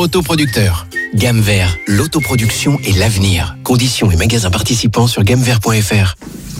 autoproducteurs. Gamme Vert, l'autoproduction et l'avenir. Conditions et magasins participants sur gammevert.fr.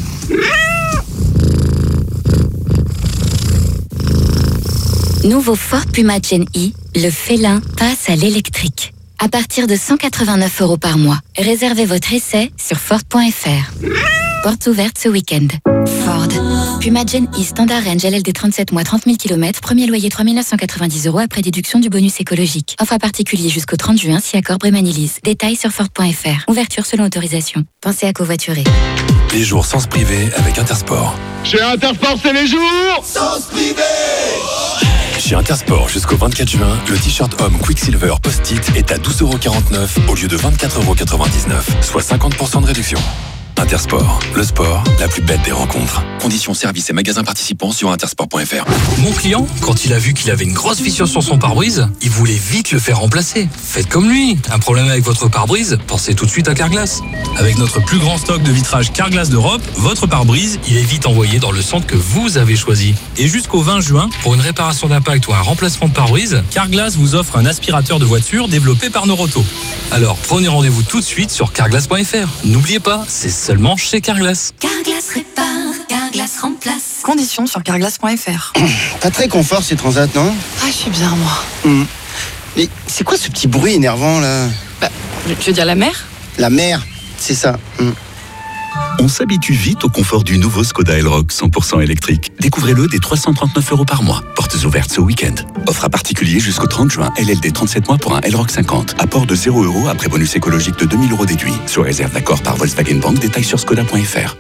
Nouveau Ford Puma Gen E, le félin passe à l'électrique. À partir de 189 € par mois. Réservez votre essai sur Ford.fr. Portes ouvertes ce week-end. Ford. Puma Gen E Standard Range LLD 37 mois 30 000 km. Premier loyer 3 990 € après déduction du bonus écologique. Offre à particulier jusqu'au 30 juin si accord Brémanilise. Détails sur Ford.fr. Ouverture selon autorisation. Pensez à covoiturer. Les jours sens privé avec Intersport. Chez Intersport, c'est les jours sens privé. Chez Intersport, jusqu'au 24 juin, le t-shirt homme Quicksilver Post-it est à 12,49 € au lieu de 24,99 €, soit 50% de réduction. Intersport, le sport, la plus bête des rencontres. Conditions, services et magasins participants sur intersport.fr. Mon client, quand il a vu qu'il avait une grosse fissure sur son pare-brise, il voulait vite le faire remplacer. Faites comme lui. Un problème avec votre pare-brise? Pensez tout de suite à Carglass. Avec notre plus grand stock de vitrage Carglass d'Europe, votre pare-brise, il est vite envoyé dans le centre que vous avez choisi. Et jusqu'au 20 juin, pour une réparation d'impact ou un remplacement de pare-brise, Carglass vous offre un aspirateur de voiture développé par Noroto. Alors prenez rendez-vous tout de suite sur carglass.fr. N'oubliez pas, c'est seulement chez Carglass. Carglass répare, Carglass remplace. Conditions sur carglass.fr. Pas très confort ces transats, non? Ah, je suis bien, moi. Mais c'est quoi ce petit bruit énervant, là? Tu veux dire la mer? La mer, c'est ça. On s'habitue vite au confort du nouveau Skoda Elroq 100% électrique. Découvrez-le dès 339 € par mois. Portes ouvertes ce week-end. Offre à particulier jusqu'au 30 juin. LLD 37 mois pour un Elroq 50. Apport de 0 € après bonus écologique de 2000 € déduit. Sur réserve d'accord par Volkswagen Bank. Détails sur skoda.fr.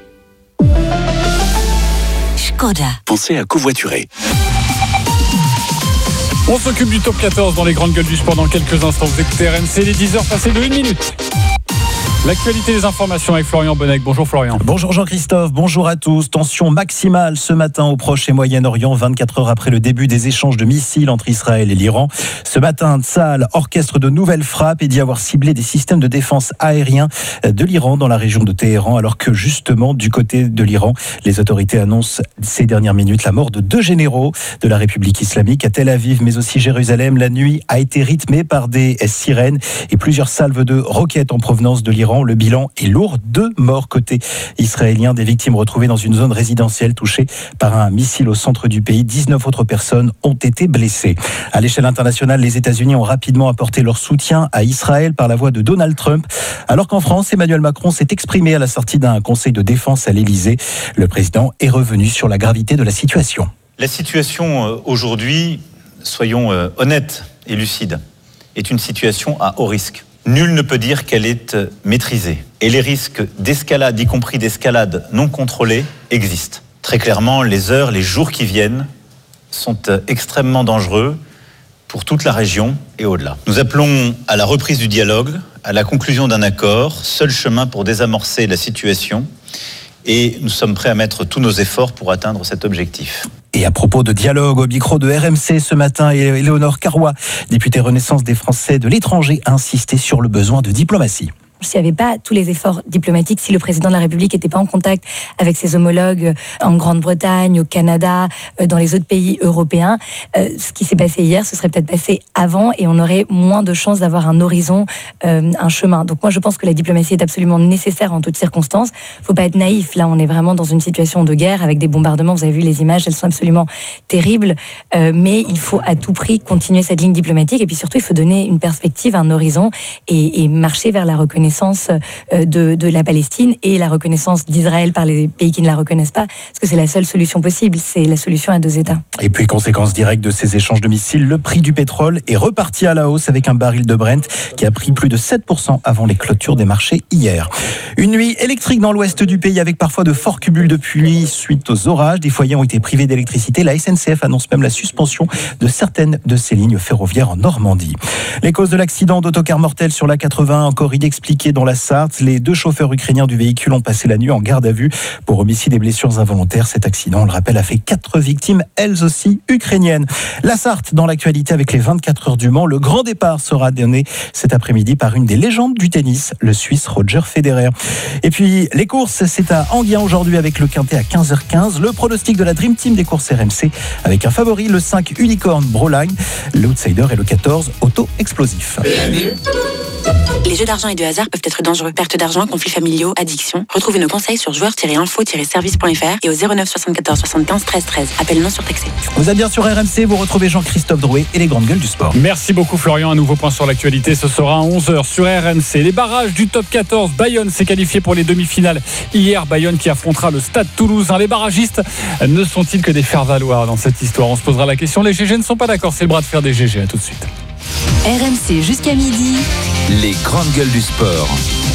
Skoda. Pensez à covoiturer. On s'occupe du top 14 dans les grandes gueules du sport dans quelques instants. Vous écoutez RMC, les 10h passées de 1 minute. L'actualité des informations avec Florian Bonnec. Bonjour Florian. Bonjour Jean-Christophe, bonjour à tous. Tension maximale ce matin au Proche et Moyen-Orient, 24 heures après le début des échanges de missiles entre Israël et l'Iran. Ce matin, Tsahal orchestre de nouvelles frappes et dit avoir ciblé des systèmes de défense aériens de l'Iran dans la région de Téhéran, alors que justement, du côté de l'Iran, les autorités annoncent ces dernières minutes la mort de 2 généraux de la République islamique à Tel Aviv, mais aussi Jérusalem. La nuit a été rythmée par des sirènes et plusieurs salves de roquettes en provenance de l'Iran. Le bilan est lourd, 2 morts côté israélien, des victimes retrouvées dans une zone résidentielle touchée par un missile au centre du pays. 19 autres personnes ont été blessées. À l'échelle internationale, les États-Unis ont rapidement apporté leur soutien à Israël par la voix de Donald Trump, alors qu'en France, Emmanuel Macron s'est exprimé à la sortie d'un conseil de défense à l'Élysée. Le président est revenu sur la gravité de la situation. La situation aujourd'hui, soyons honnêtes et lucides, est une situation à haut risque. Nul ne peut dire qu'elle est maîtrisée. Et les risques d'escalade, y compris d'escalade non contrôlée, existent. Très clairement, les heures, les jours qui viennent sont extrêmement dangereux pour toute la région et au-delà. Nous appelons à la reprise du dialogue, à la conclusion d'un accord, seul chemin pour désamorcer la situation. Et nous sommes prêts à mettre tous nos efforts pour atteindre cet objectif. Et à propos de dialogue, au micro de RMC ce matin, Éléonore Carrois, députée Renaissance des Français de l'étranger, a insisté sur le besoin de diplomatie. S'il n'y avait pas tous les efforts diplomatiques, si le président de la République n'était pas en contact avec ses homologues en Grande-Bretagne, au Canada, dans les autres pays européens, ce qui s'est passé hier, ce serait peut-être passé avant et on aurait moins de chances d'avoir un horizon, un chemin. Donc moi, je pense que la diplomatie est absolument nécessaire en toutes circonstances. Il ne faut pas être naïf. Là, on est vraiment dans une situation de guerre avec des bombardements. Vous avez vu les images, elles sont absolument terribles. Mais il faut à tout prix continuer cette ligne diplomatique et puis surtout, il faut donner une perspective, un horizon et marcher vers la reconnaissance de la Palestine et la reconnaissance d'Israël par les pays qui ne la reconnaissent pas, parce que c'est la seule solution possible, c'est la solution à 2 États. Et puis, conséquence directe de ces échanges de missiles, le prix du pétrole est reparti à la hausse avec un baril de Brent qui a pris plus de 7% avant les clôtures des marchés hier. Une nuit électrique dans l'ouest du pays avec parfois de forts cumuls de pluie suite aux orages. Des foyers ont été privés d'électricité. La SNCF annonce même la suspension de certaines de ses lignes ferroviaires en Normandie. Les causes de l'accident d'autocar mortel sur la 81 encore inexpliquées compliqué dans la Sarthe. Les 2 chauffeurs ukrainiens du véhicule ont passé la nuit en garde à vue pour homicide et blessures involontaires. Cet accident, on le rappelle, a fait 4 victimes, elles aussi ukrainiennes. La Sarthe dans l'actualité avec les 24 heures du Mans. Le grand départ sera donné cet après-midi par une des légendes du tennis, le Suisse Roger Federer. Et puis les courses, c'est à Enghien aujourd'hui avec le Quintet à 15h15. Le pronostic de la Dream Team des courses RMC avec un favori, le 5 Unicorn Broline. L'outsider est le 14 Auto Explosif. Les jeux d'argent et de hasard peuvent être dangereux. Perte d'argent, conflits familiaux, addiction. Retrouvez nos conseils sur joueurs-info-service.fr et au 09 74 75 13 13. Appel non surtaxé. Vous êtes bien sur RMC, vous retrouvez Jean-Christophe Drouet et les grandes gueules du sport. Merci beaucoup Florian, un nouveau point sur l'actualité, ce sera à 11h sur RMC. Les barrages du top 14, Bayonne s'est qualifié pour les demi-finales. Hier, Bayonne qui affrontera le Stade Toulousain. Les barragistes ne sont-ils que des faire-valoir dans cette histoire? On se posera la question, les GG ne sont pas d'accord, c'est le bras de fer des GG, à tout de suite. RMC jusqu'à midi. Les grandes gueules du sport.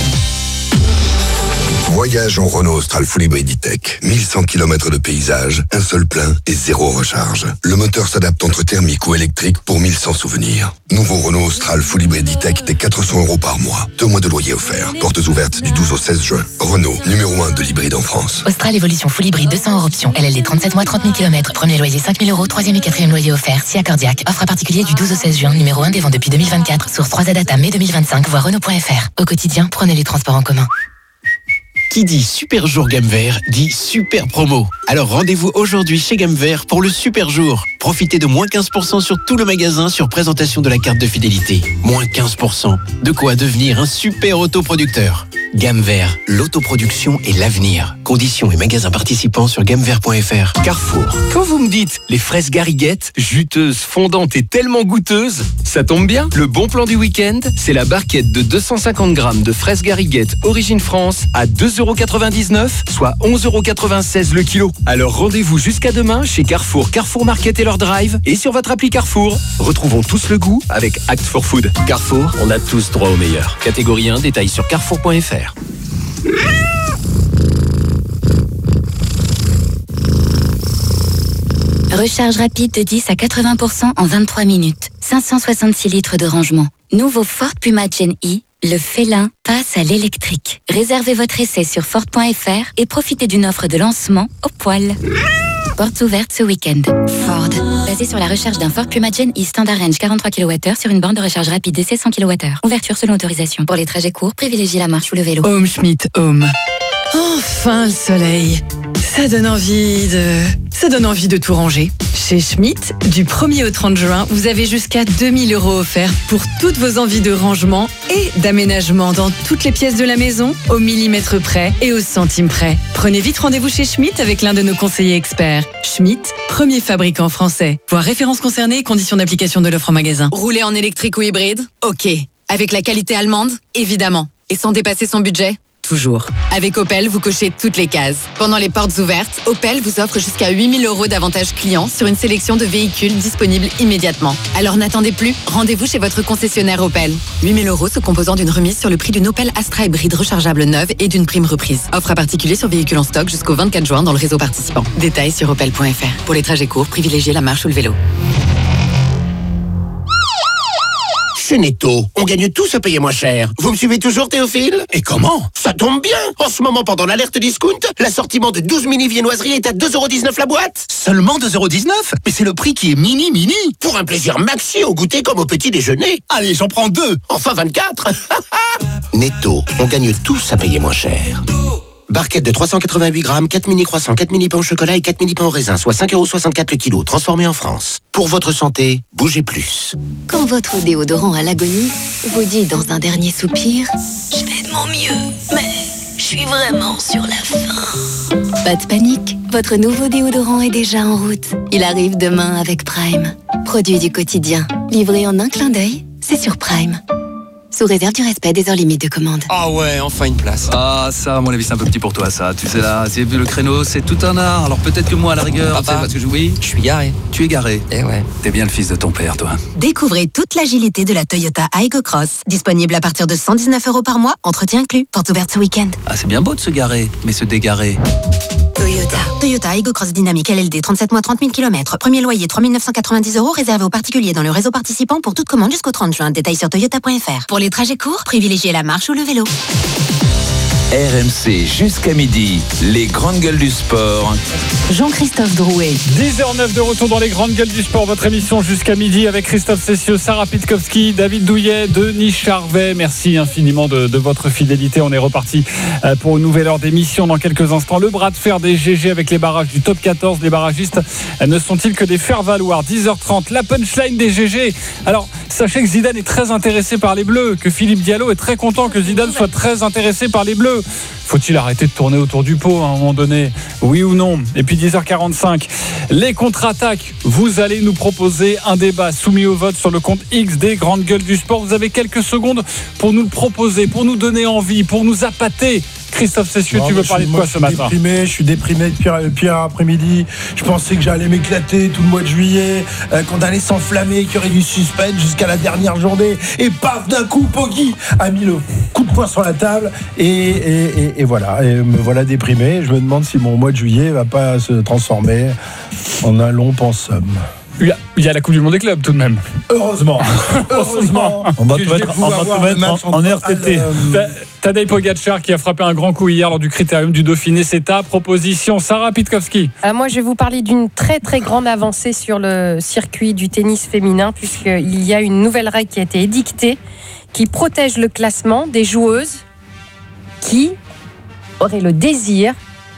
Voyage en Renault Austral Full Hybrid E-Tech. 1100 km de paysage, un seul plein et 0 recharge. Le moteur s'adapte entre thermique ou électrique pour 1100 souvenirs. Nouveau Renault Austral Full Hybrid E-Tech dès 400 € par mois. 2 mois de loyer offert. Portes ouvertes du 12 au 16 juin. Renault, numéro 1 de l'hybride en France. Austral Évolution Full Hybrid 200 € option. LLD 37 mois, 30 000 km. Premier loyer 5 000 €. Troisième et quatrième loyer offert. Si accordiaque. Offre à particulier du 12 au 16 juin. Numéro 1 des ventes depuis 2024. Source 3Z Data mai 2025. Voir Renault.fr. Au quotidien, prenez les transports en commun. Qui dit super jour Gamme Vert dit super promo. Alors rendez-vous aujourd'hui chez Gamme Vert pour le super jour. Profitez de moins 15% sur tout le magasin sur présentation de la carte de fidélité. Moins 15%. De quoi devenir un super autoproducteur. Gamme Vert, l'autoproduction et l'avenir. Conditions et magasins participants sur gammevert.fr. Carrefour. Quand vous me dites les fraises Gariguette, juteuses, fondantes et tellement goûteuses, ça tombe bien. Le bon plan du week-end, c'est la barquette de 250 grammes de fraises Gariguette origine France à 2,99 €, soit 11,96 € le kilo. Alors rendez-vous jusqu'à demain chez Carrefour, Carrefour Market et leur drive et sur votre appli Carrefour. Retrouvons tous le goût avec Act for Food. Carrefour, on a tous droit au meilleur. Catégorie 1, détail sur carrefour.fr. Recharge rapide de 10 à 80% en 23 minutes. 566 litres de rangement. Nouveau Ford Puma Gen E, le félin passe à l'électrique. Réservez votre essai sur Ford.fr et profitez d'une offre de lancement au poil. Portes ouvertes ce week-end. Ford. Basé sur la recharge d'un Ford Puma Gen E Standard Range 43 kWh sur une borne de recharge rapide d'essai 100 kWh. Ouverture selon autorisation. Pour les trajets courts, privilégiez la marche ou le vélo. Home Schmidt Home. Enfin le soleil. Ça donne envie de tout ranger. Chez Schmidt, du 1er au 30 juin, vous avez jusqu'à 2 000 € offerts pour toutes vos envies de rangement et d'aménagement dans toutes les pièces de la maison, au millimètre près et au centime près. Prenez vite rendez-vous chez Schmidt avec l'un de nos conseillers experts. Schmidt, premier fabricant français. Voir références concernées et conditions d'application de l'offre en magasin. Rouler en électrique ou hybride? Ok. Avec la qualité allemande? Évidemment. Et sans dépasser son budget? Toujours. Avec Opel, vous cochez toutes les cases. Pendant les portes ouvertes, Opel vous offre jusqu'à 8 000 € d'avantages clients sur une sélection de véhicules disponibles immédiatement. Alors n'attendez plus, rendez-vous chez votre concessionnaire Opel. 8 000 € se composant d'une remise sur le prix d'une Opel Astra hybride rechargeable neuve et d'une prime reprise. Offre à particulier sur véhicules en stock jusqu'au 24 juin dans le réseau participant. Détails sur opel.fr. Pour les trajets courts, privilégiez la marche ou le vélo. Chez Netto, on gagne tous à payer moins cher. Vous me suivez toujours, Théophile? Et comment? Ça tombe bien. En ce moment, pendant l'alerte discount, l'assortiment de 12 mini viennoiseries est à 2,19 € la boîte. Seulement 2,19 €? Mais c'est le prix qui est mini. Pour un plaisir maxi au goûter comme au petit déjeuner. Allez, j'en prends 2. Enfin 24. Netto, on gagne tous à payer moins cher. Barquette de 388 grammes, 4 mini croissants, 4 mini pains au chocolat et 4 mini pains au raisin, soit 5,64 € le kilo, transformés en France. Pour votre santé, bougez plus. Quand votre déodorant à l'agonie vous dit dans un dernier soupir « Je fais de mon mieux, mais je suis vraiment sur la fin ». Pas de panique, votre nouveau déodorant est déjà en route. Il arrive demain avec Prime. Produit du quotidien, livré en un clin d'œil, c'est sur Prime. Sous réserve du respect des heures limites de commande. Ah ouais, enfin une place. Ah, ça, à mon avis, c'est un peu petit pour toi, ça. Tu sais, là, c'est le créneau, c'est tout un art. Alors peut-être que moi, à la rigueur, Papa, parce que oui, je suis garé. Tu es garé. Eh ouais. T'es bien le fils de ton père, toi. Découvrez toute l'agilité de la Toyota Aygo Cross. Disponible à partir de 119 € par mois, entretien inclus. Porte ouverte ce week-end. Ah, c'est bien beau de se garer, mais se dégarer. Toyota. Toyota. Toyota Aygo Cross Dynamique LLD, 37 mois, 30 000 km. Premier loyer, 3 990 €, réservé aux particuliers dans le réseau participant pour toute commande jusqu'au 30 juin. Détails sur toyota.fr. Pour les trajets courts, privilégiez la marche ou le vélo. RMC jusqu'à midi, les grandes gueules du sport. Jean-Christophe Drouet. 10h09 de retour dans les grandes gueules du sport, votre émission jusqu'à midi avec Christophe Cessieux, Sarah Pitkowski, David Douillet, Denis Charvet. Merci infiniment de votre fidélité. On est reparti pour une nouvelle heure d'émission dans quelques instants. Le bras de fer des GG avec les barrages du top 14. Les barragistes ne sont-ils que des faire-valoir? 10h30, la punchline des GG. Alors, sachez que Zidane est très intéressé par les Bleus, que Philippe Diallo est très content que Zidane soit très intéressé par les Bleus. Faut-il arrêter de tourner autour du pot à un moment donné? Oui ou non? Et puis 10h45, les contre-attaques. Vous allez nous proposer un débat soumis au vote sur le compte X des grandes gueules du sport. Vous avez quelques secondes pour nous le proposer, pour nous donner envie, pour nous appâter. Christophe Cessieux, tu veux parler de quoi ce matin? Je suis déprimé depuis après-midi. Je pensais que j'allais m'éclater tout le mois de juillet, qu'on allait s'enflammer, qu'il y aurait du suspense jusqu'à la dernière journée. Et paf, d'un coup, Poggi a mis le coup de poing sur la table. Et voilà, et me voilà déprimé. Je me demande si mon mois de juillet va pas se transformer en un long pensum. Il y a la Coupe du Monde des clubs tout de même. Heureusement. On va te mettre en RTT. Tadej Pogacar qui a frappé un grand coup hier lors du Critérium du Dauphiné. C'est ta proposition, Sarah Pitkowski. Moi, je vais vous parler d'une très très grande avancée sur le circuit du tennis féminin, puisqu'il y a une nouvelle règle qui a été édictée qui protège le classement des joueuses qui auraient le désir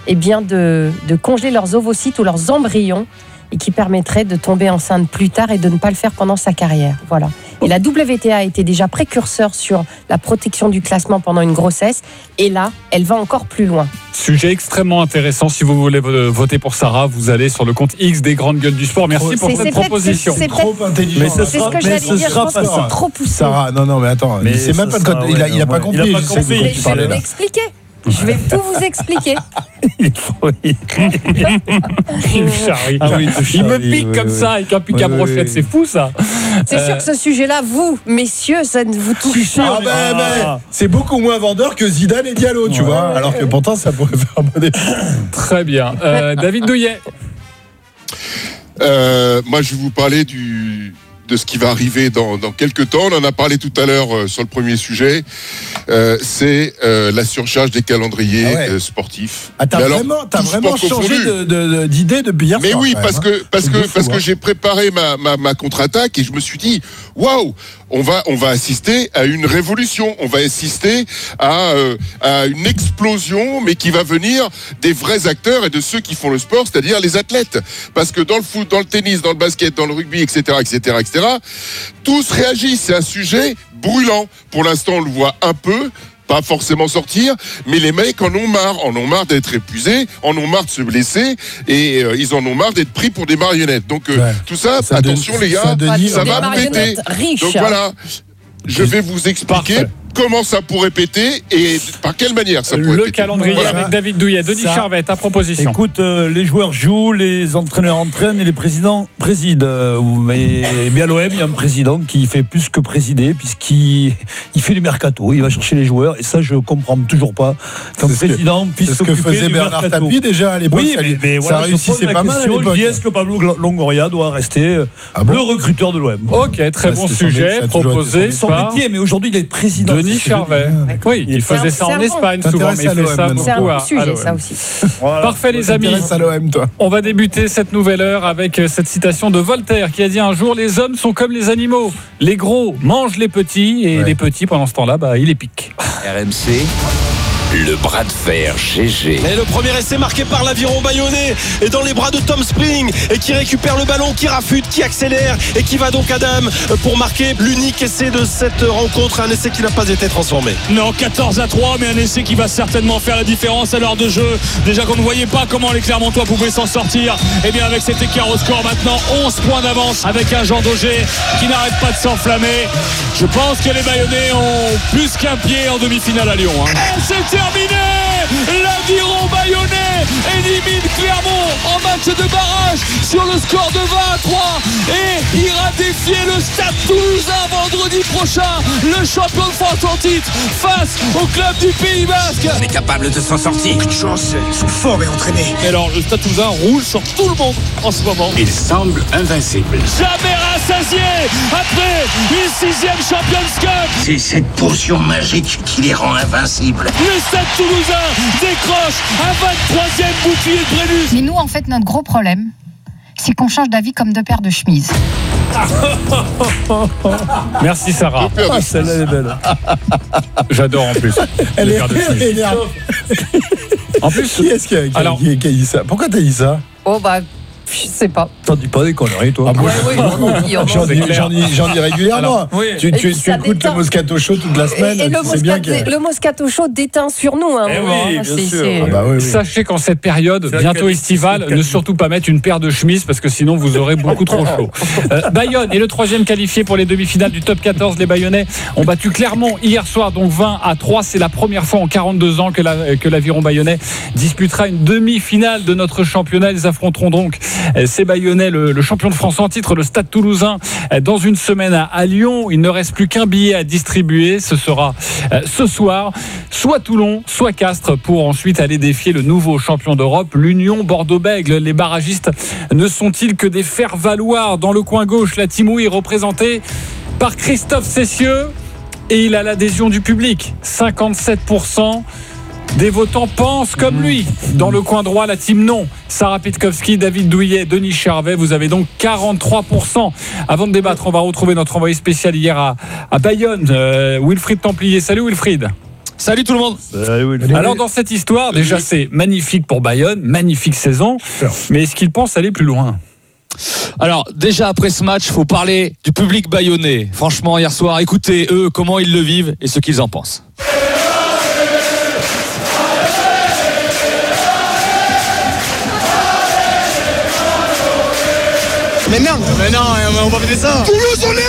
de congeler leurs ovocytes ou leurs embryons, et qui permettrait de tomber enceinte plus tard et de ne pas le faire pendant sa carrière. Voilà. Et la WTA était déjà précurseur sur la protection du classement pendant une grossesse. Et là, elle va encore plus loin. Sujet extrêmement intéressant. Si vous voulez voter pour Sarah, vous allez sur le compte X des grandes gueules du sport. Merci pour cette proposition. C'est trop intelligent. C'est ce que j'allais dire. Je pense que c'est trop poussé. Sarah, non, mais attends. Mais c'est même pas le code. Il a pas compris. Je vais l'expliquer. Je vais tout vous expliquer. Il me pique comme ça avec un pic à brochette. C'est fou ça. C'est sûr que ce sujet-là, vous, messieurs, ça ne vous touche pas. C'est beaucoup moins vendeur que Zidane et Diallo, tu vois. Alors que pourtant, ça pourrait faire un bon effet. Très bien. David Douillet. Moi, je vais vous parler de ce qui va arriver dans quelques temps. On en a parlé tout à l'heure sur le premier sujet. C'est la surcharge des calendriers sportifs. T'as vraiment changé d'idée depuis hier soir. Mais oui, parce que j'ai préparé ma contre-attaque et je me suis dit, waouh, on va assister à une révolution. On va assister à une explosion, mais qui va venir des vrais acteurs et de ceux qui font le sport, c'est-à-dire les athlètes. Parce que dans le foot, dans le tennis, dans le basket, dans le rugby, etc., tous réagissent. C'est un sujet brûlant. Pour l'instant, on le voit un peu, pas forcément sortir, mais les mecs en ont marre d'être épuisés, en ont marre de se blesser, et ils en ont marre d'être pris pour des marionnettes. Donc tout ça, attention les gars, ça va péter. Donc voilà, je vais vous expliquer comment ça pourrait péter et par quelle manière ça pourrait péter. Le calendrier avec David Douillet. Denis Charvet, ta proposition. Écoute, les joueurs jouent, les entraîneurs entraînent et les présidents président. Mais bien l'OM, il y a un président qui fait plus que présider, puisqu'il fait du mercato. Il va chercher les joueurs et ça, je comprends toujours pas. Qu'un président puisse s'occuper du mercato. C'est ce que faisait Bernard Tapie déjà à l'époque. Oui, mais ça réussissait pas mal à l'époque. Est-ce que Pablo Longoria doit rester le recruteur de l'OM? Ok, très bon sujet proposé par son métier, mais aujourd'hui il est président. Denis Charvet. Oui, il faisait ça en Espagne souvent, mais il fait ça beaucoup. C'est un sujet, ça aussi. Parfait, les amis. On va débuter cette nouvelle heure avec cette citation de Voltaire qui a dit un jour: les hommes sont comme les animaux. Les gros mangent les petits et les petits, pendant ce temps-là, ils les piquent. RMC. Le bras de fer GG. Et le premier essai marqué par l'aviron bayonnais est dans les bras de Tom Spring et qui récupère le ballon, qui rafute, qui accélère et qui va donc à Dame pour marquer l'unique essai de cette rencontre, un essai qui n'a pas été transformé. Non, 14-3, mais un essai qui va certainement faire la différence à l'heure de jeu. Déjà qu'on ne voyait pas comment les Clermontois pouvaient s'en sortir. Et bien avec cet écart au score maintenant, 11 points d'avance avec un Jean Daugé qui n'arrête pas de s'enflammer. Je pense que les Bayonnais ont plus qu'un pied en demi-finale à Lyon. Et c'était terminé. L'Aviron Bayonnais élimine Clermont en match de barrage sur le score de 20-3 et ira défier le Stade Toulousain vendredi prochain, le champion de France en titre face au club du Pays Basque. On est capable de s'en sortir. Une chance, ils sont forts et entraînés. Et alors le Stade Toulousain roule sur tout le monde en ce moment. Il semble invincible. Jamais rassasié après une 6e Champions Cup. C'est cette potion magique qui les rend invincibles. Le Stade Toulousain décroche un 23e bouclier de Brennus. Mais nous, en fait, notre gros problème, c'est qu'on change d'avis comme deux paires de chemises. Merci Sarah. Celle-là est belle. J'adore en plus. Elle est énervée. En plus, qui est-ce qui a dit ça? Pourquoi t'as dit ça? Oh bah, je sais pas. T'en dis pas des conneries, toi. J'en dis régulièrement. Alors, oui. Tu écoutes le Moscato Show toute la semaine. Et le Moscato Show déteint sur nous. Hein, oui, bien sûr. Sachez qu'en cette période, bientôt estivale, ne surtout pas mettre une paire de chemises parce que sinon vous aurez beaucoup trop chaud. Bayonne est le 3e qualifié pour les demi-finales du top 14. Les Bayonnais ont battu Clermont hier soir, donc 20-3. C'est la première fois en 42 ans que l'Aviron Bayonnais disputera une demi-finale de notre championnat. Ils affronteront donc ces Bayonnais, le champion de France en titre, le Stade Toulousain, dans une semaine à Lyon. Il ne reste plus qu'un billet à distribuer. Ce sera ce soir, soit Toulon, soit Castres, pour ensuite aller défier le nouveau champion d'Europe, l'Union Bordeaux-Bègles. Les barragistes ne sont-ils que des faire-valoir? Dans le coin gauche, la Timouille est représentée par Christophe Cessieux et il a l'adhésion du public, 57%. Des votants pensent comme lui. Dans le coin droit, la team non. Sarah Pitkowski, David Douillet, Denis Charvet. Vous avez donc 43%. Avant de débattre, on va retrouver notre envoyé spécial hier à Bayonne, Wilfried Templier. Salut Wilfried. Salut tout le monde. Alors dans cette histoire, déjà c'est magnifique pour Bayonne, magnifique saison. Mais est-ce qu'il pense aller plus loin? Alors déjà après ce match, faut parler du public bayonnais. Franchement, hier soir, écoutez eux comment ils le vivent et ce qu'ils en pensent. Mais non, on va faire ça. Toulouse, on est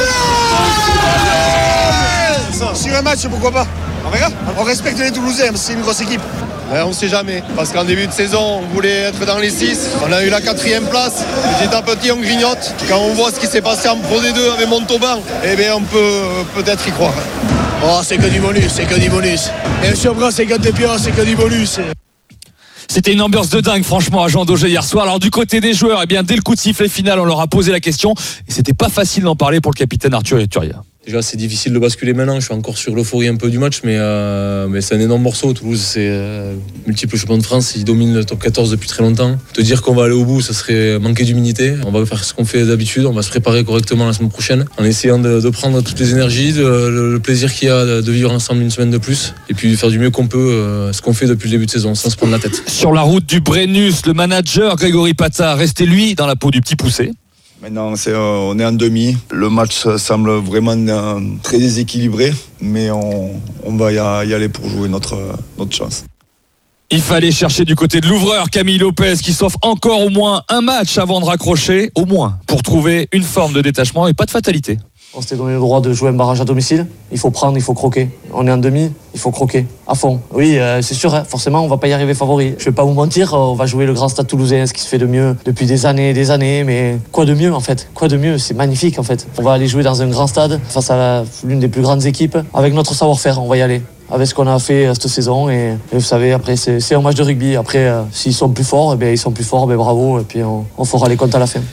là. Sur un match, pourquoi pas? On verra. On respecte les Toulousains, c'est une grosse équipe. Mais on ne sait jamais, parce qu'en début de saison, on voulait être dans les 6. On a eu la 4e place. Petit à petit, on grignote. Quand on voit ce qui s'est passé en Pro D2 avec Montauban, eh bien, on peut peut-être y croire. Oh, c'est que du bonus. Et sur Bras, c'est que des pires, c'est que du bonus. C'était une ambiance de dingue, franchement, à Jean Daugé hier soir. Alors, du côté des joueurs, eh bien, dès le coup de sifflet final, on leur a posé la question. Et c'était pas facile d'en parler pour le capitaine Arthur Turia. Déjà, c'est difficile de basculer maintenant. Je suis encore sur l'euphorie un peu du match, mais c'est un énorme morceau. Toulouse, c'est multiple champion de France. Ils dominent le top 14 depuis très longtemps. Te dire qu'on va aller au bout, ça serait manquer d'humilité. On va faire ce qu'on fait d'habitude. On va se préparer correctement la semaine prochaine en essayant de prendre toutes les énergies, le plaisir qu'il y a de vivre ensemble une semaine de plus et puis de faire du mieux qu'on peut, ce qu'on fait depuis le début de saison, sans se prendre la tête. Sur la route du Brennus, le manager Grégory Pata restait lui dans la peau du petit poussé. Maintenant, on est en demi. Le match semble vraiment très déséquilibré, mais on va y aller pour jouer notre chance. Il fallait chercher du côté de l'ouvreur Camille Lopez qui s'offre encore au moins un match avant de raccrocher, au moins, pour trouver une forme de détachement et pas de fatalité. On s'était donné le droit de jouer un barrage à domicile. Il faut prendre, il faut croquer. On est en demi, il faut croquer à fond. Oui, c'est sûr, hein, forcément, on va pas y arriver favori. Je vais pas vous mentir, on va jouer le grand Stade Toulousain, ce qui se fait de mieux depuis des années. Mais quoi de mieux, en fait? Quoi de mieux? C'est magnifique, en fait. On va aller jouer dans un grand stade face à l'une des plus grandes équipes. Avec notre savoir-faire, on va y aller. Avec ce qu'on a fait cette saison. Et vous savez, après, c'est un match de rugby. Après, s'ils sont plus forts, ils sont plus forts, bravo. Et puis, on fera les comptes à la fin.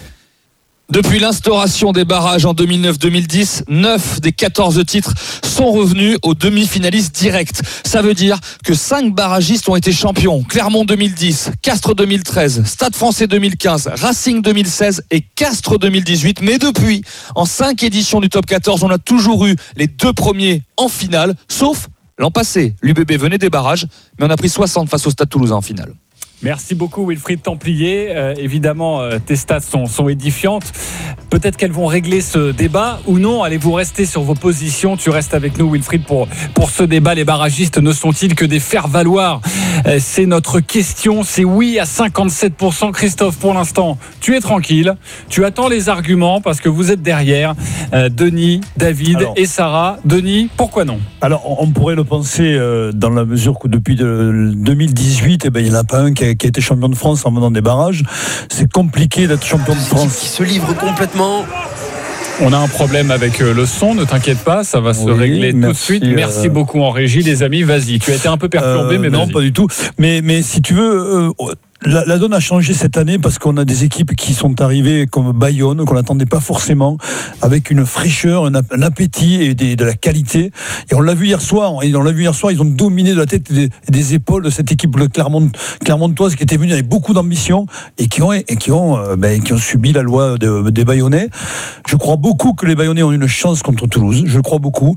Depuis l'instauration des barrages en 2009-2010, 9 des 14 titres sont revenus aux demi-finalistes directs. Ça veut dire que 5 barragistes ont été champions. Clermont 2010, Castres 2013, Stade Français 2015, Racing 2016 et Castres 2018. Mais depuis, en 5 éditions du Top 14, on a toujours eu les 2 premiers en finale, sauf l'an passé. L'UBB venait des barrages, mais on a pris 60 face au Stade Toulousain en finale. Merci beaucoup Wilfried Templier. Évidemment, tes stats sont édifiantes. Peut-être qu'elles vont régler ce débat ou non. Allez-vous rester sur vos positions? Tu restes avec nous Wilfried pour ce débat. Les barragistes ne sont-ils que des faire-valoir? C'est notre question. C'est oui à 57%. Christophe, pour l'instant, tu es tranquille. Tu attends les arguments parce que vous êtes derrière. Denis, David et Sarah. Denis, pourquoi non? Alors, on pourrait le penser dans la mesure que depuis 2018, il n'y en a pas un qui a été champion de France en menant des barrages. C'est compliqué d'être champion de France. Qui se livre complètement. On a un problème avec le son, ne t'inquiète pas, ça va se régler tout de suite. Merci beaucoup en régie, les amis. Vas-y, tu as été un peu perturbé, mais non, pas du tout. Mais si tu veux. La donne a changé cette année parce qu'on a des équipes qui sont arrivées comme Bayonne, qu'on n'attendait pas forcément, avec une fraîcheur, un appétit et de la qualité. Et on l'a vu hier soir. Ils ont dominé de la tête et des épaules de cette équipe clermontoise qui était venue avec beaucoup d'ambition et qui ont subi la loi des Bayonnais. Je crois beaucoup que les Bayonnais ont une chance contre Toulouse. Je crois beaucoup.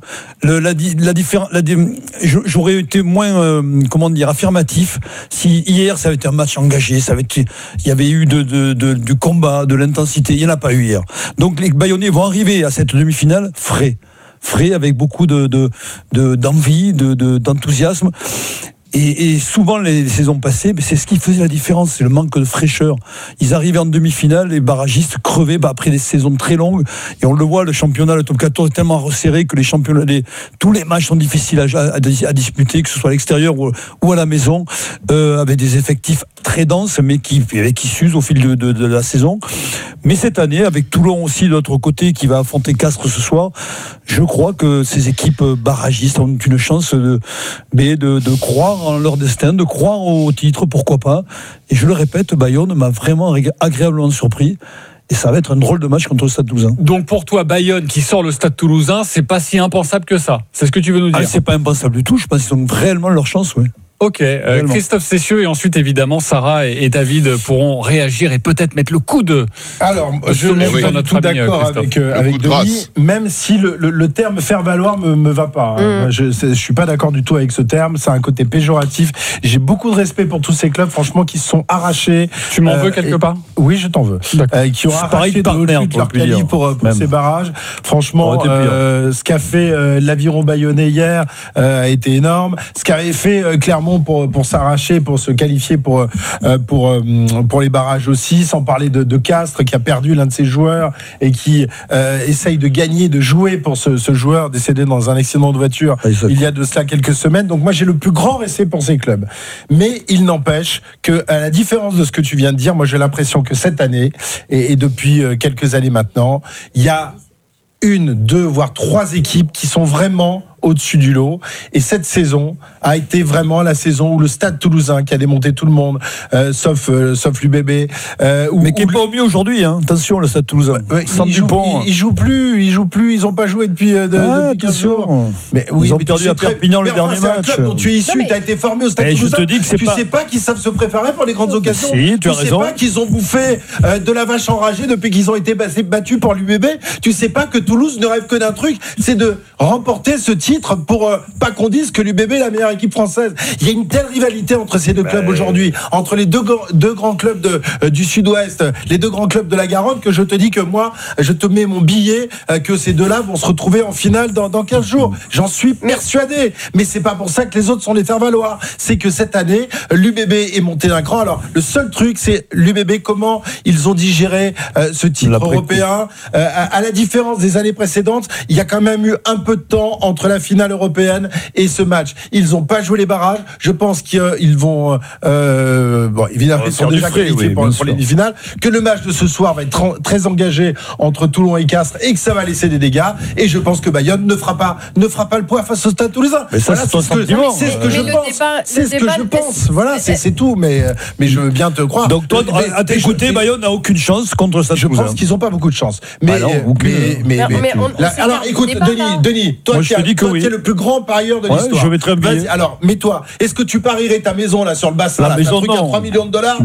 J'aurais été moins, affirmatif si hier ça avait été un match engagé. Il y avait eu du combat, de l'intensité. Il n'y en a pas eu hier. Donc les Bayonnais vont arriver à cette demi-finale frais avec beaucoup d'envie, d'enthousiasme. Et souvent, les saisons passées, c'est ce qui faisait la différence, c'est le manque de fraîcheur. Ils arrivaient en demi-finale, les barragistes crevaient après des saisons très longues. Et on le voit, le championnat, le top 14 est tellement resserré que tous les matchs sont difficiles à disputer, que ce soit à l'extérieur ou à la maison, avec des effectifs très denses, mais qui s'usent au fil de la saison. Mais cette année, avec Toulon aussi de l'autre côté, qui va affronter Castres ce soir, je crois que ces équipes barragistes ont une chance de croire en leur destin, de croire au titre, pourquoi pas. Et je le répète, Bayonne m'a vraiment agréablement surpris. Et ça va être un drôle de match contre le Stade Toulousain. Donc pour toi, Bayonne qui sort le Stade Toulousain, c'est pas si impensable que ça. C'est ce que tu veux nous dire? C'est pas impensable du tout. Je pense qu'ils ont réellement leur chance, oui. Ok, Christophe Cessieux et ensuite évidemment Sarah et David pourront réagir et peut-être mettre le coup de. Alors, je ne suis pas tout d'accord avec Denis, même si le terme faire valoir me va pas. Je suis pas d'accord du tout avec ce terme. C'est un côté péjoratif. J'ai beaucoup de respect pour tous ces clubs, franchement, qui se sont arrachés. Tu m'en veux quelque part? Oui, je t'en veux. Qui ont arraché de leur quali pour ces barrages. Franchement, ce qu'a fait l'Aviron Bayonnais hier a été énorme. Ce qu'avait fait Clermont pour s'arracher, pour se qualifier pour les barrages aussi, sans parler de Castres qui a perdu l'un de ses joueurs et qui essaye de gagner, de jouer pour ce joueur décédé dans un accident de voiture il y a de cela quelques semaines. Donc moi j'ai le plus grand respect pour ces clubs, mais il n'empêche que, à la différence de ce que tu viens de dire, moi j'ai l'impression que cette année et depuis quelques années maintenant, il y a 1, 2, voire 3 équipes qui sont vraiment au-dessus du lot. Et cette saison a été vraiment la saison où le Stade Toulousain, qui a démonté tout le monde, sauf l'UBB. Mais qui n'est pas au mieux aujourd'hui, hein. Attention, le Stade Toulousain. Ils jouent plus. Ils n'ont pas joué depuis 15 jours. Mais oui, ils ont perdu à Perpignan le dernier match. C'est un club dont tu es issu, tu as été formé au Stade Toulousain. Tu sais pas qu'ils savent se préparer pour les grandes occasions. Si, tu as raison. Tu sais pas qu'ils ont bouffé de la vache enragée depuis qu'ils ont été battus par l'UBB. Tu sais pas que Toulouse ne rêve que d'un truc, c'est de remporter ce titre pour pas qu'on dise que l'UBB est la meilleure équipe française. Il y a une telle rivalité entre ces deux clubs aujourd'hui, entre les deux grands clubs du Sud-Ouest, les deux grands clubs de la Garonne, que je te dis que moi, je te mets mon billet que ces deux-là vont se retrouver en finale dans 15 jours. J'en suis persuadé. Mais c'est pas pour ça que les autres sont les faire-valoir. C'est que cette année, l'UBB est monté d'un cran. Alors, le seul truc, c'est l'UBB, comment ils ont digéré ce titre européen. À la différence des années précédentes, il y a quand même eu un peu de temps entre la finale européenne et ce match. Ils n'ont pas joué les barrages. Je pense qu'ils vont évidemment, ils sont déjà qualifiés pour les demi-finales, que le match de ce soir va être très engagé entre Toulon et Castres et que ça va laisser des dégâts. Et je pense que Bayonne ne fera pas le poids face au Stade Toulousain. Mais ça, c'est ce que je pense. C'est ce que je pense. Voilà, c'est tout. Mais je veux bien te croire. Donc toi, à t'écouter, Bayonne n'a aucune chance contre le Stade Toulousain. Je pense qu'ils n'ont pas beaucoup de chance. Alors, écoute, Denis, toi, tu es le plus grand parieur de l'histoire. Je mettrai un billet. Alors, mets-toi. Est-ce que tu parierais ta maison là sur le bassin, la maison, un truc à 3 millions de dollars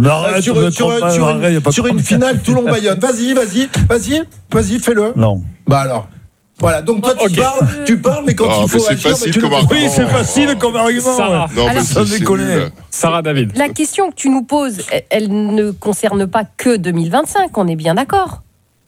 sur une finale Toulon-Bayonne? Vas-y, fais-le. Non. Bah alors. Voilà, donc toi tu parles, mais quand il faut agir, tu le fais. Oui, c'est facile comme argument. Sarah, Sarah David. La question que tu nous poses, elle ne concerne pas que 2025, on est bien d'accord.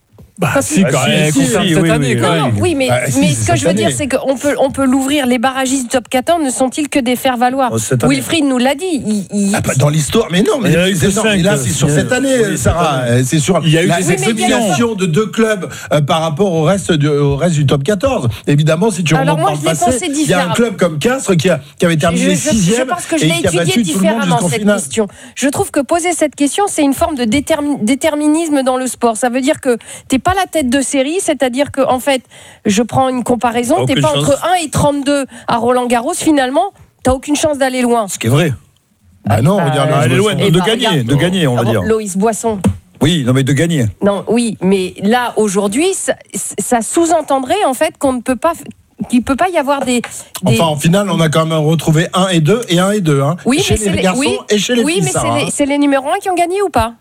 Si, quand même. Cette année, quand même. Oui, mais ce que je veux dire, c'est qu'on peut l'ouvrir. Les barragistes du top 14 ne sont-ils que des faire-valoir? Wilfried nous l'a dit. Dans l'histoire, mais non, mais là, c'est sur cette année, Sarah. C'est sur la domination de 2 clubs par rapport au reste du top 14. Évidemment, si tu remontes dans le passé, il y a un club comme Castres qui avait terminé 6e. Je pense que je l'ai étudié différemment, cette question. Je trouve que poser cette question, c'est une forme de déterminisme dans le sport. Ça veut dire que t'es pas la tête de série, c'est-à-dire que en fait, je prends une comparaison, t'es pas entre 1 et 32 à Roland-Garros, finalement, t'as aucune chance d'aller loin. Ce qui est vrai. Non, regarde, elle est loin de gagner, on va dire. Loïs Boisson. Oui, non mais de gagner. Non, oui, mais là aujourd'hui, ça sous-entendrait en fait qu'on ne peut pas. Qu'il ne peut pas y avoir des... Enfin, en finale, on a quand même retrouvé 1 et 2 et 1 et 2. Hein. Oui, chez les garçons et chez les filles. Oui, mais c'est les numéros 1 qui ont gagné ou pas?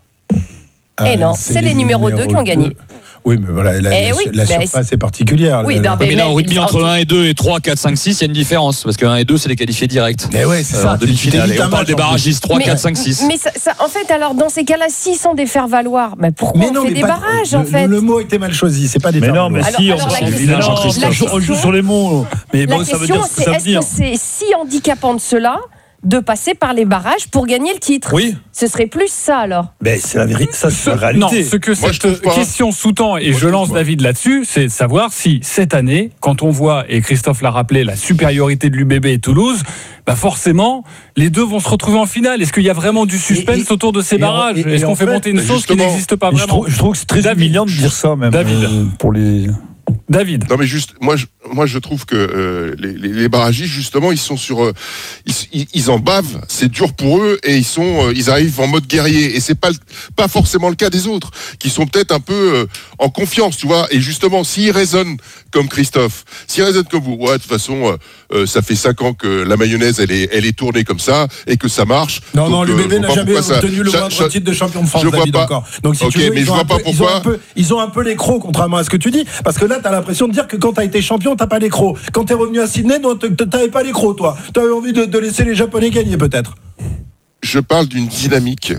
Non, c'est les numéros 2 qui ont gagné. Oui, mais voilà, la surface est particulière. Oui, mais là, au rugby, entre 1 et 2 et 3, 4, 5, 6, il y a une différence. Parce que 1 et 2, c'est les qualifiés directs. Mais ouais, c'est ça. Demi-finale. Et on parle des barragistes 3, 4, 5, 6. Mais en fait, alors, dans ces cas-là, s'ils sont des faire-valoir, mais pourquoi on fait des barrages, en fait? Le mot était mal choisi, c'est pas des faire-valoir. Mais non, mais si, on joue sur les mots. Mais bon, ça veut dire ce que ça veut dire. Est-ce que c'est si handicapant de cela de passer par les barrages pour gagner le titre? Oui. Ce serait plus ça alors. Mais c'est la vérité, ça c'est la réalité. Non, ce que cette question sous-tend, et je lance David là-dessus, c'est de savoir si cette année, quand on voit, et Christophe l'a rappelé, la supériorité de l'UBB et Toulouse, forcément, les deux vont se retrouver en finale. Est-ce qu'il y a vraiment du suspense autour de ces barrages? Est-ce qu'on fait monter une sauce qui n'existe pas vraiment? Je trouve que c'est très humiliant de dire ça même. David. Pour les... David. Non mais juste, moi je trouve que les barragistes justement ils sont sur, ils en bavent, c'est dur pour eux et ils arrivent en mode guerrier et c'est pas forcément le cas des autres qui sont peut-être un peu en confiance, tu vois. Et justement s'ils raisonnent comme Christophe, s'ils raisonnent comme vous, ouais de toute façon ça fait 5 ans que la mayonnaise elle est tournée comme ça et que ça marche. Non, l'UBB n'a jamais obtenu le moindre titre de champion de France, David, encore. Donc si tu veux, mais je vois pas pourquoi ils ont un peu les crocs contrairement à ce que tu dis, parce que là t'as l'impression de dire que quand t'as été champion, t'as pas les crocs. Quand t'es revenu à Sydney, t'avais pas les crocs, toi. T'avais envie de laisser les Japonais gagner, peut-être. Je parle d'une dynamique,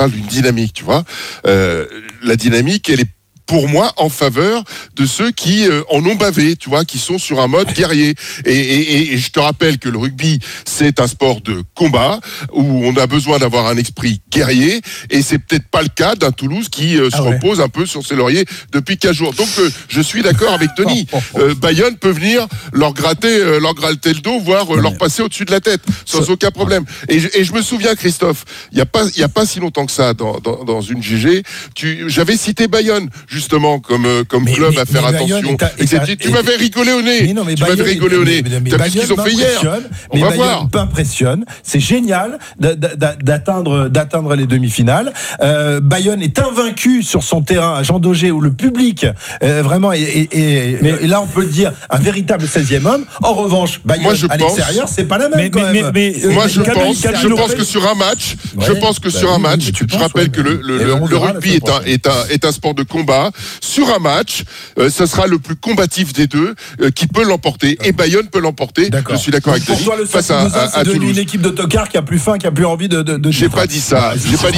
tu vois. La dynamique, elle est pour moi en faveur de ceux qui en ont bavé, tu vois, qui sont sur un mode guerrier. Et je te rappelle que le rugby, c'est un sport de combat où on a besoin d'avoir un esprit guerrier et c'est peut-être pas le cas d'un Toulouse qui se repose un peu sur ses lauriers depuis 15 jours. Donc je suis d'accord avec Denis. Bayonne peut venir leur gratter le dos, voire leur passer au-dessus de la tête sans aucun problème. Et je me souviens, Christophe, il y a pas si longtemps que ça dans une GG, j'avais cité Bayonne justement comme club à faire attention. Tu m'avais rigolé au nez. Tu m'avais rigolé au nez. T'as vu ce qu'ils ont fait hier? On va voir. M'impressionne. C'est génial d'atteindre les demi-finales. Bayonne est invaincu sur son terrain à Jean Daugé où le public vraiment et là on peut le dire un véritable 16e homme. En revanche, Bayonne à l'extérieur, c'est pas la même. Moi je pense que sur un match, je rappelle que le rugby est un sport de combat. Sur un match, ça sera le plus combatif des deux qui peut l'emporter. Et Bayonne peut l'emporter. Je suis d'accord avec Denis. Pour toi, le face à Toulouse, une équipe de tocards qui a plus faim, qui a plus envie de J'ai pas dit ça.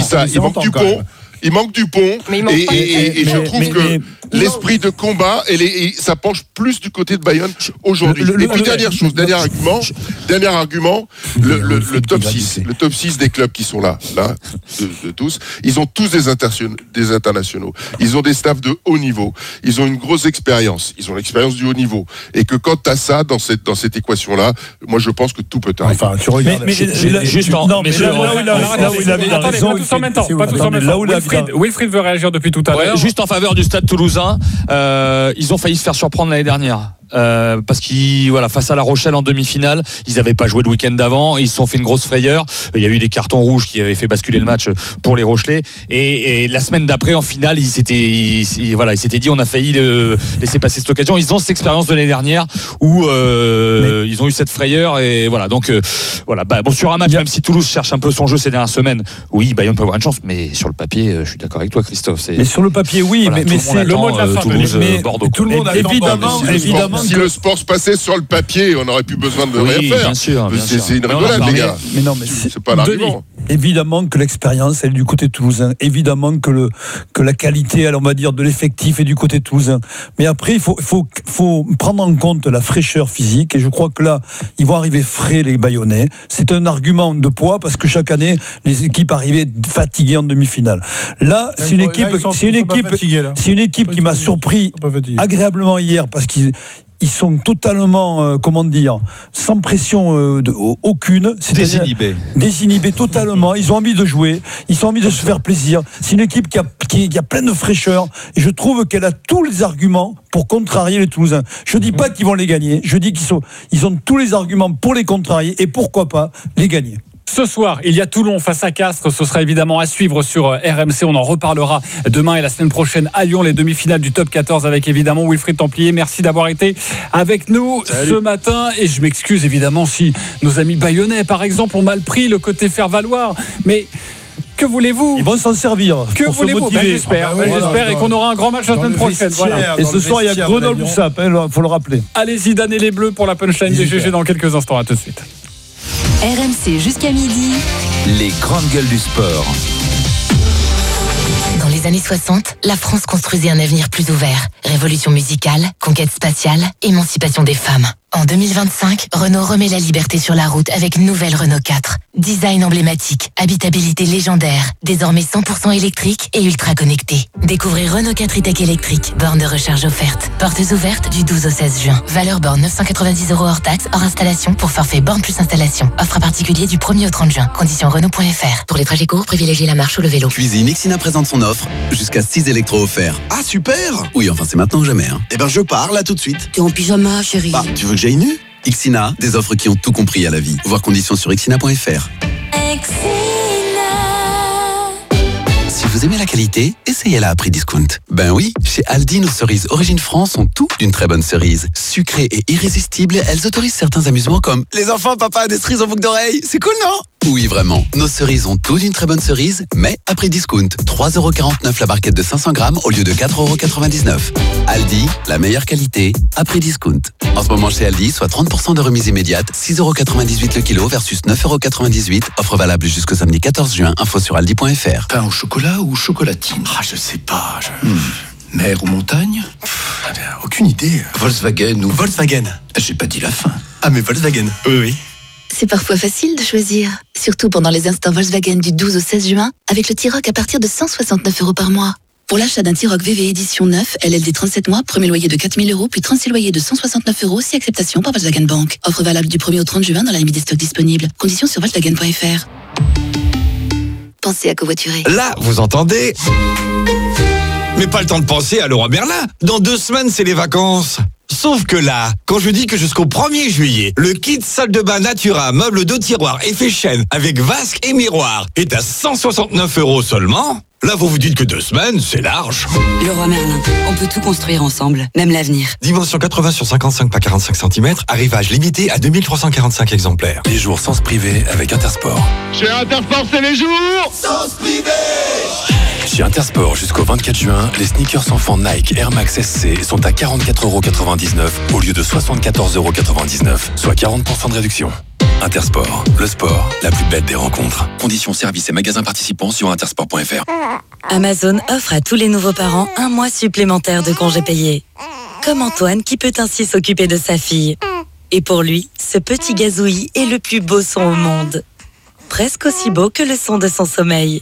Il manque du pont. Et je trouve que l'esprit de combat, ça penche plus du côté de Bayonne aujourd'hui. Et puis dernier argument, le top 6. Le top 6 des clubs qui sont là de tous, ils ont tous des internationaux. Ils ont des staffs de haut niveau. Ils ont une grosse expérience. Ils ont l'expérience du haut niveau. Et que quand tu as ça dans cette équation-là, moi je pense que tout peut arriver. Enfin, tu regardes. Là où il avait raison, pas tous en même temps. Wilfried veut réagir depuis tout à l'heure. Juste en faveur du Stade Toulousain, ils ont failli se faire surprendre l'année dernière. Parce qu'ils face à La Rochelle en demi-finale, ils n'avaient pas joué le week-end d'avant, ils se sont fait une grosse frayeur. Il y a eu des cartons rouges qui avaient fait basculer le match pour les Rochelais. Et la semaine d'après, en finale, ils s'étaient dit on a failli laisser passer cette occasion. Ils ont cette expérience de l'année dernière où ils ont eu cette frayeur et voilà. Donc voilà. Bon, sur un match, même si Toulouse cherche un peu son jeu ces dernières semaines, oui, Bayonne peut avoir une chance, mais sur le papier, je suis d'accord avec toi, Christophe. Mais sur le papier, oui, voilà, mais c'est le mot de la fin. Toulouse, Bordeaux. Tout le monde évidemment. Si le sport se passait sur le papier, on n'aurait plus besoin de rien faire. Bien sûr. C'est une rigolade, les gars. Mais non, mais c'est pas l'argument. Évidemment que l'expérience elle est du côté toulousain. Évidemment que la qualité, on va dire, de l'effectif est du côté toulousain. Mais après, il faut prendre en compte la fraîcheur physique. Et je crois que là, ils vont arriver frais, les Bayonnais. C'est un argument de poids parce que chaque année, les équipes arrivaient fatiguées en demi-finale. Là, c'est une équipe qui m'a surpris agréablement hier parce qu'ils sont totalement, sans pression aucune. Désinhibés totalement. Ils ont envie de jouer. Ils ont envie de se faire plaisir. C'est une équipe qui a plein de fraîcheur. Et je trouve qu'elle a tous les arguments pour contrarier les Toulousains. Je dis pas qu'ils vont les gagner. Je dis qu'ils ont tous les arguments pour les contrarier et pourquoi pas les gagner. Ce soir, il y a Toulon face à Castres. Ce sera évidemment à suivre sur RMC. On en reparlera demain et la semaine prochaine à Lyon, les demi-finales du top 14 avec évidemment Wilfried Templier. Merci d'avoir été avec nous ce matin. Et je m'excuse évidemment si nos amis bayonnais, par exemple, ont mal pris le côté faire valoir. Mais que voulez-vous ? Ils vont s'en servir. Que voulez-vous ? J'espère. J'espère et qu'on aura un grand match la semaine prochaine. Voilà. Et ce soir, il y a Grenoble-Boussap. Il faut le rappeler. Allez-y, Dan et les Bleus pour la punchline des GG dans quelques instants. À tout de suite. RMC jusqu'à midi. Les grandes gueules du sport. Dans les années 60, la France construisait un avenir plus ouvert. Révolution musicale, conquête spatiale, émancipation des femmes. En 2025, Renault remet la liberté sur la route avec une nouvelle Renault 4. Design emblématique, habitabilité légendaire, désormais 100% électrique et ultra connecté. Découvrez Renault 4 e-Tech électrique, borne de recharge offerte. Portes ouvertes du 12 au 16 juin. Valeur borne 990 € hors taxe, hors installation pour forfait borne plus installation. Offre à particulier du 1er au 30 juin. Conditions Renault.fr. Pour les trajets courts, privilégiez la marche ou le vélo. Cuisine Ixina présente son offre, jusqu'à 6 électros offerts. Ah super! Oui, enfin c'est maintenant ou jamais. Eh ben je pars là tout de suite. T'es en pyjama, chérie. Bah, tu veux que j'aille nu? Ixina, des offres qui ont tout compris à la vie. Voir conditions sur ixina.fr. Si vous aimez la qualité, essayez-la à prix discount. Ben oui, chez Aldi, nos cerises Origine France sont tout d'une très bonne cerise. Sucrées et irrésistibles, elles autorisent certains amusements comme les enfants, papa a des cerises en boucle d'oreille. C'est cool, non? Oui, vraiment. Nos cerises ont tout d'une très bonne cerise, mais à prix discount. 3,49€ la barquette de 500 grammes au lieu de 4,99€. Aldi, la meilleure qualité, à prix discount. En ce moment chez Aldi, soit 30% de remise immédiate, 6,98€ le kilo versus 9,98€. Offre valable jusqu'au samedi 14 juin. Info sur aldi.fr. Pain au chocolat ou chocolatine? Ah, je sais pas. Mer ou montagne? Aucune idée. Volkswagen ou Volkswagen? J'ai pas dit la fin. Ah, mais Volkswagen, oui. C'est parfois facile de choisir, surtout pendant les instants Volkswagen du 12 au 16 juin, avec le T-Roc à partir de 169 € par mois. Pour l'achat d'un T-Roc VV édition 9, LLD 37 mois, premier loyer de 4 000 €, puis 36 loyers de 169 €, si acceptation par Volkswagen Bank. Offre valable du 1er au 30 juin dans la limite des stocks disponibles. Conditions sur Volkswagen.fr. Pensez à covoiturer. Là, vous entendez ? Mais pas le temps de penser à Leroy Merlin. Dans 2 semaines, c'est les vacances. Sauf que là, quand je dis que jusqu'au 1er juillet, le kit salle de bain Natura, meuble 2 tiroirs effet chêne avec vasque et miroir est à 169 € seulement, là vous vous dites que 2 semaines, c'est large. Leroy Merlin, on peut tout construire ensemble, même l'avenir. Dimension 80 sur 55 par 45 cm, arrivage limité à 2345 exemplaires. Les jours sens privé avec Intersport. Chez Intersport, c'est les jours Sens privé. Chez Intersport, jusqu'au 24 juin, les sneakers enfants Nike Air Max SC sont à 44,99€ au lieu de 74,99€, soit 40% de réduction. Intersport, le sport, la plus belle des rencontres. Conditions services et magasins participants sur intersport.fr. Amazon offre à tous les nouveaux parents un mois supplémentaire de congés payés. Comme Antoine qui peut ainsi s'occuper de sa fille. Et pour lui, ce petit gazouillis est le plus beau son au monde. Presque aussi beau que le son de son sommeil.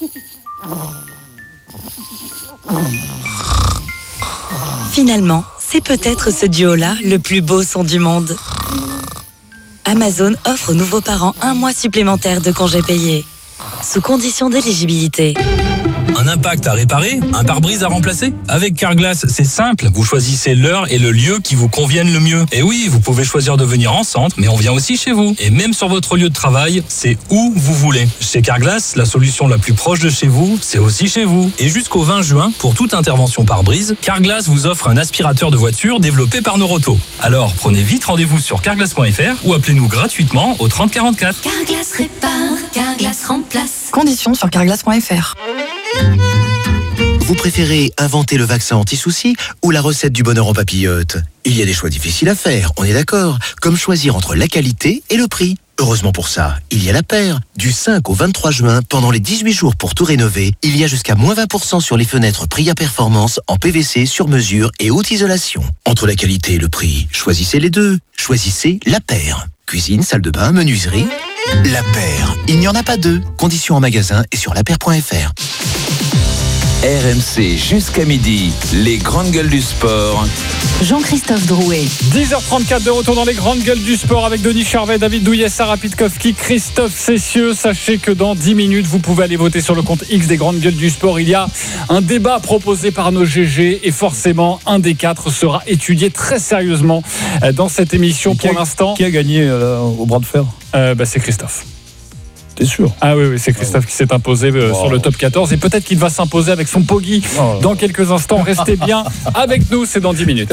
Finalement, c'est peut-être ce duo-là le plus beau son du monde. Amazon offre aux nouveaux parents un mois supplémentaire de congés payés, sous condition d'éligibilité. un impact à réparer, un pare-brise à remplacer? Avec Carglass, c'est simple. Vous choisissez l'heure et le lieu qui vous conviennent le mieux. Et oui, vous pouvez choisir de venir en centre, mais on vient aussi chez vous. Et même sur votre lieu de travail, c'est où vous voulez. Chez Carglass, la solution la plus proche de chez vous, c'est aussi chez vous. Et jusqu'au 20 juin, pour toute intervention pare-brise, Carglass vous offre un aspirateur de voiture développé par Noroto. Alors, prenez vite rendez-vous sur carglass.fr ou appelez-nous gratuitement au 30 44. Carglass répare, Carglass remplace. Conditions sur carglass.fr. Vous préférez inventer le vaccin anti-soucis ou la recette du bonheur en papillote? Il y a des choix difficiles à faire, on est d'accord, comme choisir entre la qualité et le prix. Heureusement pour ça, il y a la paire. Du 5 au 23 juin, pendant les 18 jours pour tout rénover, il y a jusqu'à moins 20% sur les fenêtres Pria Performance en PVC sur mesure et haute isolation. Entre la qualité et le prix, choisissez les deux. Choisissez la paire. Cuisine, salle de bain, menuiserie. La paire. Il n'y en a pas deux. Conditions en magasin et sur lapaire.fr. RMC jusqu'à midi, les grandes gueules du sport. Jean-Christophe Drouet. 10h34 de retour dans les grandes gueules du sport avec Denis Charvet, David Douillet, Sarah Pitkowski, Christophe Cessieux. Sachez que dans 10 minutes, vous pouvez aller voter sur le compte X des grandes gueules du sport. Il y a un débat proposé par nos GG et forcément, un des 4 sera étudié très sérieusement dans cette émission. Pour l'instant, qui a gagné au bras de fer? C'est Christophe. T'es sûr? Ah oui, c'est Christophe qui s'est imposé sur le top 14 et peut-être qu'il va s'imposer avec son Poggi dans quelques instants. Restez bien avec nous, c'est dans 10 minutes.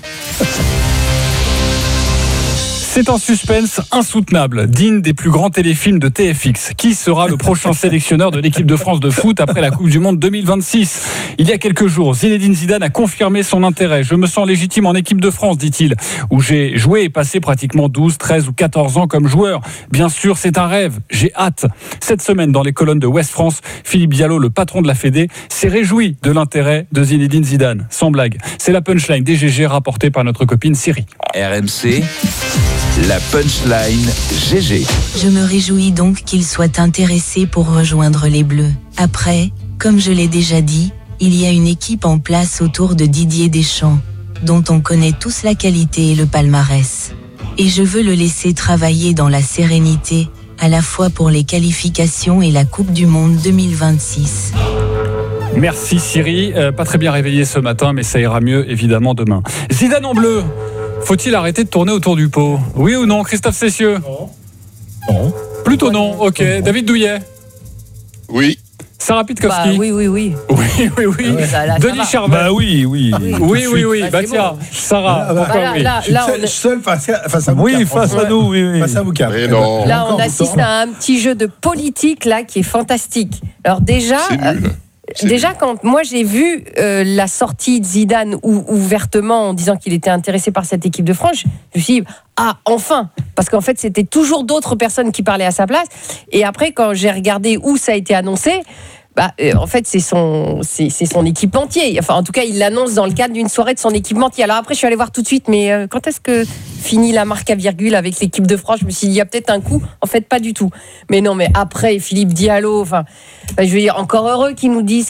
C'est un suspense insoutenable, digne des plus grands téléfilms de TFX. Qui sera le prochain sélectionneur de l'équipe de France de foot après la Coupe du Monde 2026 ? Il y a quelques jours, Zinedine Zidane a confirmé son intérêt. Je me sens légitime en équipe de France, dit-il, où j'ai joué et passé pratiquement 12, 13 ou 14 ans comme joueur. Bien sûr, c'est un rêve. J'ai hâte. Cette semaine, dans les colonnes de Ouest France, Philippe Diallo, le patron de la Fédé, s'est réjoui de l'intérêt de Zinedine Zidane. Sans blague. C'est la punchline des GG rapportée par notre copine Siri. RMC, la punchline GG. Je me réjouis donc qu'il soit intéressé pour rejoindre les Bleus. Après, comme je l'ai déjà dit, il y a une équipe en place autour de Didier Deschamps, dont on connaît tous la qualité et le palmarès. Et je veux le laisser travailler dans la sérénité, à la fois pour les qualifications et la Coupe du Monde 2026. Merci Siri, pas très bien réveillé ce matin, mais ça ira mieux évidemment demain. Zidane en bleu, faut-il arrêter de tourner autour du pot? Oui ou non, Christophe Cessieux? Non. Plutôt non, ok. David Douillet? Oui. Sarah Pitkowski? Oui. Oui. Denis Charvet? Bah oui. Oui. Bah tiens, Sarah, pourquoi oui? Je suis seul face à vous. Oui, face à nous, oui. Face à vous quatre. Là, on assiste à un petit jeu de politique là qui est fantastique. Alors déjà. Déjà, quand moi j'ai vu la sortie de Zidane ouvertement en disant qu'il était intéressé par cette équipe de France, je me suis dit, enfin! Parce qu'en fait, c'était toujours d'autres personnes qui parlaient à sa place. Et après, quand j'ai regardé où ça a été annoncé, en fait, c'est son équipementier. Enfin, en tout cas, il l'annonce dans le cadre d'une soirée de son équipementier. Alors après, je suis allée voir tout de suite, mais quand est-ce que finit la marque à virgule avec l'équipe de France? Je me suis dit, il y a peut-être un coup. En fait, pas du tout. Mais non, mais après, Philippe Diallo, je veux dire, encore heureux qu'ils nous disent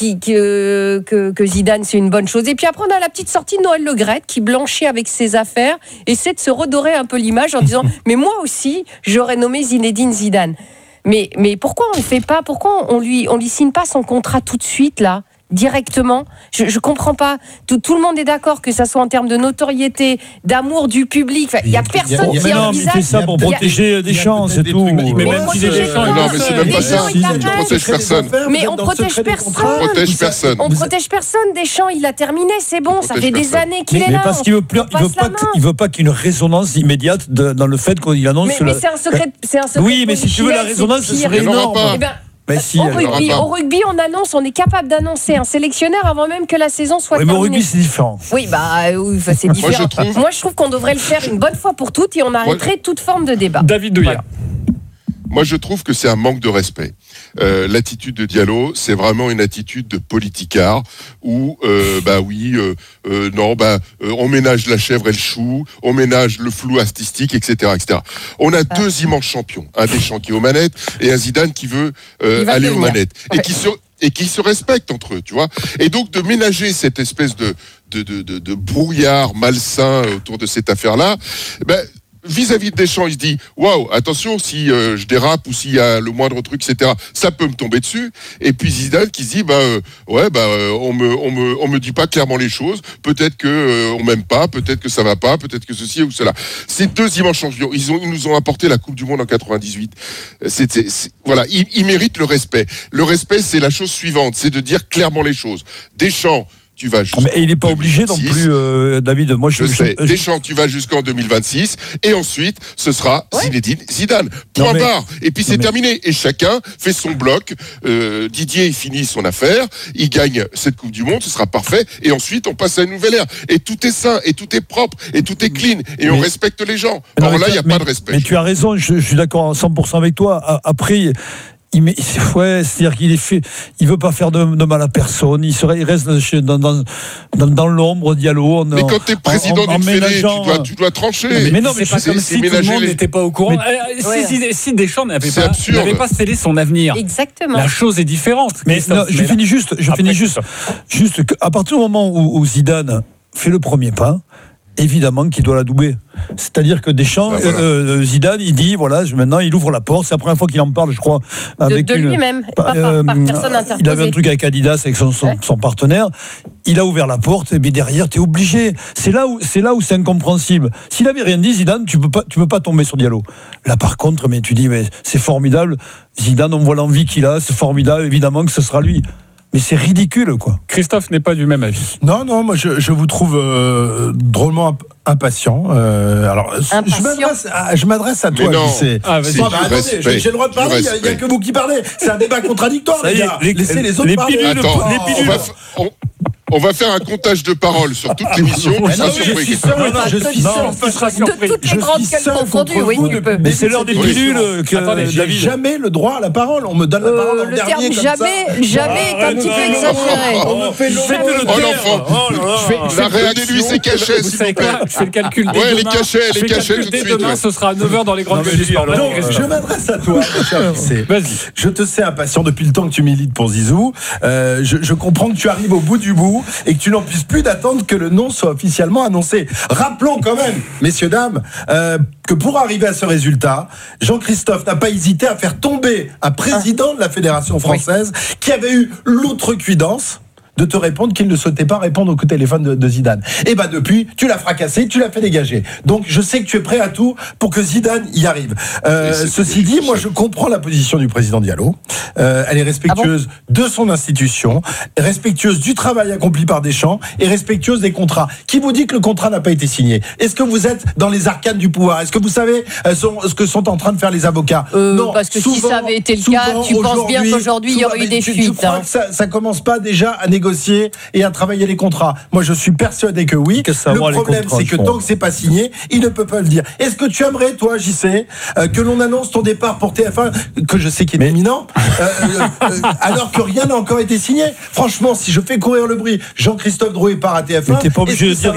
que Zidane, c'est une bonne chose. Et puis après, on a la petite sortie de Noël Le Graët qui blanchit avec ses affaires, essaie de se redorer un peu l'image en disant, mais moi aussi, j'aurais nommé Zinedine Zidane. Mais pourquoi on le fait pas? Pourquoi on lui signe pas son contrat tout de suite là, directement? Je comprends pas. Tout le monde est d'accord que ça soit en termes de notoriété, d'amour du public. Il y a personne qui envisage. Il fait ça pour protéger Deschamps, c'est tout. Mais même si Deschamps, non, mais c'est même pas ça. Tu protèges personne. Mais on protège personne. On protège personne. Deschamps, il a terminé, c'est bon. Ça fait des années qu'il est là. Mais parce qu'il veut pas qu'il y ait une résonance immédiate dans le fait qu'il annonce. Mais c'est un secret. Oui, mais si tu veux la résonance, ce serait énorme. Au rugby, on est capable d'annoncer un sélectionneur avant même que la saison soit terminée. Mais au rugby, c'est différent. Oui, c'est différent. Moi, je trouve qu'on devrait le faire une bonne fois pour toutes et on arrêterait toute forme de débat. David Douillet. Moi, je trouve que c'est un manque de respect. L'attitude de Diallo, c'est vraiment une attitude de politicard où, on ménage la chèvre et le chou, on ménage le flou artistique, etc., etc. On a deux immenses champions, un Deschamps qui est aux manettes et un Zidane qui veut aller aux manettes et qui se respectent entre eux, tu vois. Et donc de ménager cette espèce de brouillard malsain autour de cette affaire-là, vis-à-vis de Deschamps, il se dit waouh, attention, si je dérape ou s'il y a le moindre truc, etc., ça peut me tomber dessus. Et puis Zidane qui se dit on me dit pas clairement les choses. Peut-être que on m'aime pas, peut-être que ça va pas, peut-être que ceci ou cela. Ces deux immenses champions, ils nous ont apporté la Coupe du Monde en 98. Voilà, ils méritent le respect. Le respect, c'est la chose suivante, c'est de dire clairement les choses. Deschamps, tu vas jusqu'en mais il n'est pas obligé non plus, David. Moi, je sais. Deschamps, tu vas jusqu'en 2026, et ensuite, ce sera Zinedine Zidane. Point barre. Et puis c'est terminé. Et chacun fait son bloc. Didier, il finit son affaire. Il gagne cette Coupe du Monde. Ce sera parfait. Et ensuite, on passe à une nouvelle ère. Et tout est sain, et tout est propre, et tout est clean. Et on respecte les gens. Or là, il n'y a pas de respect. Mais tu as raison. Je suis d'accord à 100% avec toi. Après. C'est-à-dire il veut pas faire de mal à personne. Il reste dans l'ombre, Diallo. Mais quand t'es président d'une fédé, tu dois trancher. Mais non, mais c'est pas comme si tout le monde n'était pas au courant. Si Deschamps n'avait pas scellé son avenir, exactement, la chose est différente. Mais non, je finis juste qu'à partir du moment où Zidane fait le premier pas, évidemment qu'il doit la doubler. C'est-à-dire que Deschamps, Zidane, il dit voilà, maintenant il ouvre la porte. C'est la première fois qu'il en parle, je crois, avec de lui-même, pas par personne interposée. Il avait un truc avec Adidas, avec son partenaire. Il a ouvert la porte, et bien derrière, t'es obligé. C'est là où c'est incompréhensible. S'il avait rien dit, Zidane, tu peux pas tomber sur Diallo. Là, par contre, mais tu dis, mais c'est formidable. Zidane, on voit l'envie qu'il a, c'est formidable. Évidemment que ce sera lui. Mais c'est ridicule, quoi. Christophe n'est pas du même avis. Non, moi je vous trouve drôlement impatient. Alors, je m'adresse à toi, JC. Attendez, j'ai le droit de parler, il n'y a que vous qui parlez. C'est un débat contradictoire, les gars. Laissez les autres parler. On va faire un comptage de paroles sur toute l'émission. Je suis seul. De toutes les grandes gueules confondues, oui, tu peux. Mais c'est l'heure des pilules. J'ai jamais le droit à la parole. On me donne la parole en dernier. Le terme jamais est un petit peu exagéré. On me fait l'enfant. Regardez-lui ses cachets, s'il vous plaît. Je fais le calcul. Ouais, les cachets tout de suite. Demain, ce sera à 9h dans les grandes gueules du sport. Donc, je m'adresse à toi. Vas-y. Je te sais impatient depuis le temps que tu milites pour Zizou. Je comprends que tu arrives au bout du bout et que tu n'en puisses plus d'attendre que le nom soit officiellement annoncé. Rappelons quand même, messieurs, dames, que pour arriver à ce résultat, Jean-Christophe n'a pas hésité à faire tomber un président de la Fédération française qui avait eu l'outrecuidance de te répondre qu'il ne souhaitait pas répondre au coup de téléphone de Zidane. Et depuis, tu l'as fracassé, tu l'as fait dégager. Donc je sais que tu es prêt à tout pour que Zidane y arrive. Ceci dit, moi je comprends la position du président Diallo. Elle est respectueuse de son institution, respectueuse du travail accompli par Deschamps et respectueuse des contrats. Qui vous dit que le contrat n'a pas été signé? Est-ce que vous êtes dans les arcanes du pouvoir? Est-ce que vous savez ce que sont en train de faire les avocats? Non, parce que si ça avait été le cas, tu penses bien qu'aujourd'hui il y aurait eu des fuites. Tu crois que ça commence pas déjà à négocier et à travailler les contrats? Moi je suis persuadé que oui. Le problème c'est que tant que c'est pas signé, il ne peut pas le dire. Est-ce que tu aimerais, toi, JC, que l'on annonce ton départ pour TF1, que je sais qu'il est imminent, alors que rien n'a encore été signé? Franchement, si je fais courir le bruit, Jean-Christophe Drouet part à TF1, t'es pas obligé de dire,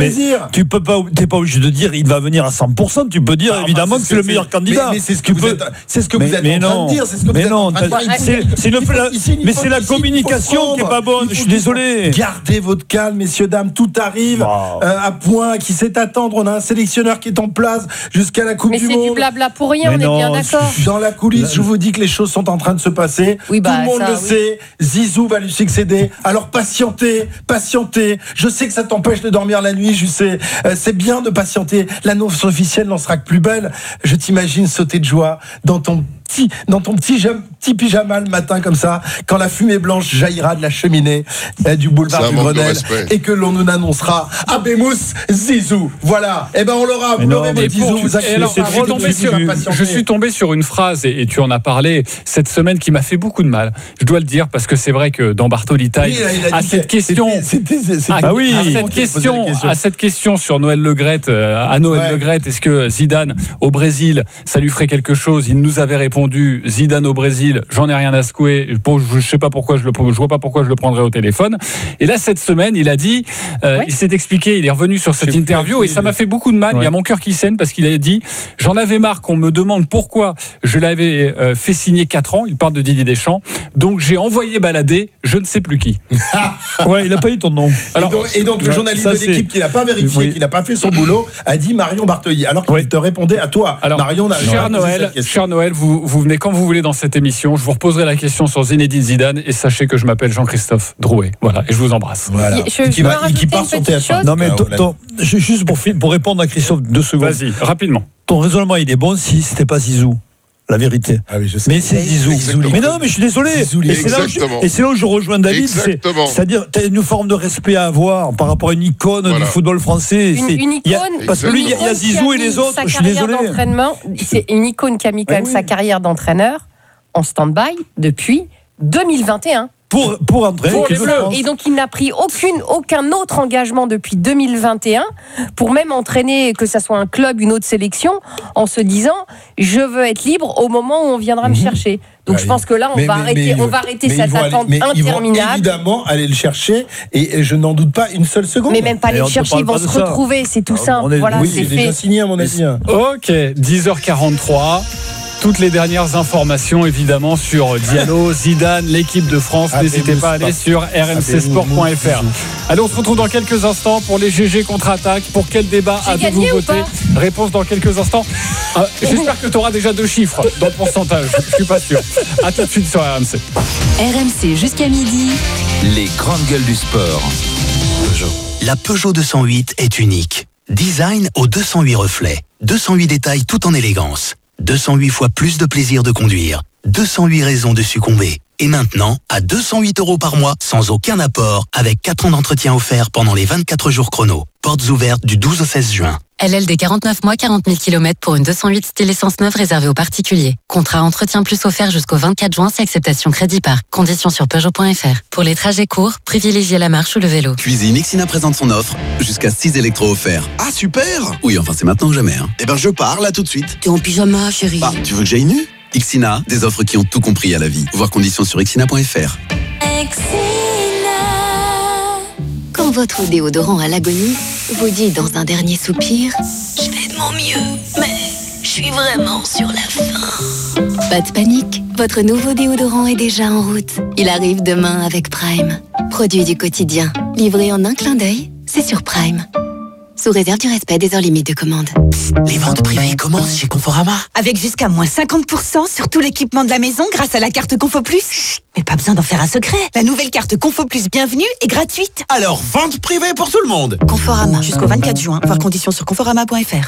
t'es pas obligé de dire il va venir à 100%. Tu peux dire évidemment que c'est le meilleur candidat. Mais c'est ce que vous êtes en train de dire. Mais non, mais c'est la communication qui est pas bonne. Je suis désolé. Gardez votre calme, messieurs, dames. Tout arrive à point. Qui sait attendre? On a un sélectionneur qui est en place jusqu'à la Coupe du Monde. Mais c'est du blabla pour rien, on est bien d'accord. Dans la coulisse, je vous dis que les choses sont en train de se passer. Tout le monde le sait. Zizou va lui succéder. Alors patientez. Je sais que ça t'empêche de dormir la nuit. Je sais. C'est bien de patienter. L'annonce officielle n'en sera que plus belle. Je t'imagine sauter de joie dans ton petit pyjama le matin comme ça, quand la fumée blanche jaillira de la cheminée du boulevard du Grenelle et que l'on nous annoncera Abemous Zizou. Voilà. On l'aura. Vous l'aurez, votre Zizou. Je suis tombé sur une phrase et tu en as parlé cette semaine qui m'a fait beaucoup de mal. Je dois le dire parce que c'est vrai que dans Bartoli Time, à cette question sur Noël Le Graët, est-ce que Zidane au Brésil, ça lui ferait quelque chose? Il nous avait répondu répondu Zidane au Brésil, j'en ai rien à secouer. Je sais pas pourquoi je vois pas pourquoi je le prendrais au téléphone. Et là, cette semaine, il a dit, il s'est expliqué, il est revenu sur cette interview et ça m'a fait beaucoup de mal. Il y a mon cœur qui saigne parce qu'il a dit, j'en avais marre qu'on me demande pourquoi je l'avais fait signer 4 ans. Il parle de Didier Deschamps. Donc j'ai envoyé balader, je ne sais plus qui. Ouais, il n'a pas eu ton nom. Alors, et donc le journaliste de l'équipe qui n'a pas vérifié, qui n'a pas fait son boulot, a dit Marion Bartoli. Alors qu'il te répondait à toi. Alors, Marion, cher Noël, vous venez quand vous voulez dans cette émission. Je vous reposerai la question sur Zinedine Zidane et sachez que je m'appelle Jean-Christophe Drouet. Voilà, et je vous embrasse. Voilà. Qui part sur TF1. Non mais juste pour répondre à Christophe 2 secondes. Vas-y, rapidement. Ton raisonnement il est bon si c'était pas Zizou. La vérité. Ah oui, je sais. Mais c'est Zizou. Mais non, mais je suis désolé. Et c'est là où je rejoins David. C'est-à-dire, tu as une forme de respect à avoir par rapport à une icône du football français. Une icône. Parce que lui, il y a Zizou et les autres. Je suis désolé. C'est une icône qui a mis quand même sa carrière d'entraîneur en stand-by depuis 2021. Pour entraîner les Bleus. Et donc il n'a pris aucun autre engagement depuis 2021 pour même entraîner, que ça soit un club, une autre sélection, en se disant je veux être libre au moment où on viendra me chercher. Donc je pense que là on va arrêter cette attente interminable. Ils vont évidemment aller le chercher et je n'en doute pas une seule seconde. Mais même pas aller le chercher, ils vont se retrouver, c'est tout simple. Voilà, c'est déjà signé à mon avis. Ok, 10h43. Toutes les dernières informations évidemment sur Diallo, Zidane, l'équipe de France. N'hésitez pas à aller sur rmcsport.fr. Allez, on se retrouve dans quelques instants pour les GG contre-attaque. Pour quel débat avez-vous voté? Réponse dans quelques instants. J'espère que tu auras déjà 2 chiffres dans le pourcentage. Je suis pas sûr. À tout de suite sur RMC. RMC jusqu'à midi. Les grandes gueules du sport. La Peugeot 208 est unique. Design aux 208 reflets. 208 détails tout en élégance. 208 fois plus de plaisir de conduire. 208 raisons de succomber. Et maintenant, à 208 € par mois, sans aucun apport, avec 4 ans d'entretien offert pendant les 24 jours chrono. Portes ouvertes du 12 au 16 juin. LLD 49 mois, 40 000 km pour une 208 style essence neuve réservée aux particuliers. Contrat entretien plus offert jusqu'au 24 juin si acceptation crédit par. Conditions sur Peugeot.fr. Pour les trajets courts, privilégiez la marche ou le vélo. Cuisine Ixina présente son offre. Jusqu'à 6 électros offerts. Ah, super! Oui, enfin, c'est maintenant ou jamais. Eh ben, je pars là tout de suite. T'es en pyjama, chérie. Bah, tu veux que j'aille nu? Ixina, des offres qui ont tout compris à la vie. Voir conditions sur Ixina.fr. Quand votre déodorant à l'agonie vous dit dans un dernier soupir « Je fais de mon mieux, mais je suis vraiment sur la fin ». Pas de panique, votre nouveau déodorant est déjà en route. Il arrive demain avec Prime. Produit du quotidien, livré en un clin d'œil, c'est sur Prime. Sous réserve du respect des heures limites de commande. Les ventes privées commencent chez Conforama. Avec jusqu'à moins 50% sur tout l'équipement de la maison grâce à la carte Confo Plus. Mais pas besoin d'en faire un secret. La nouvelle carte Confo Plus Bienvenue est gratuite. Alors, vente privée pour tout le monde. Conforama, jusqu'au 24 juin. Voir conditions sur conforama.fr.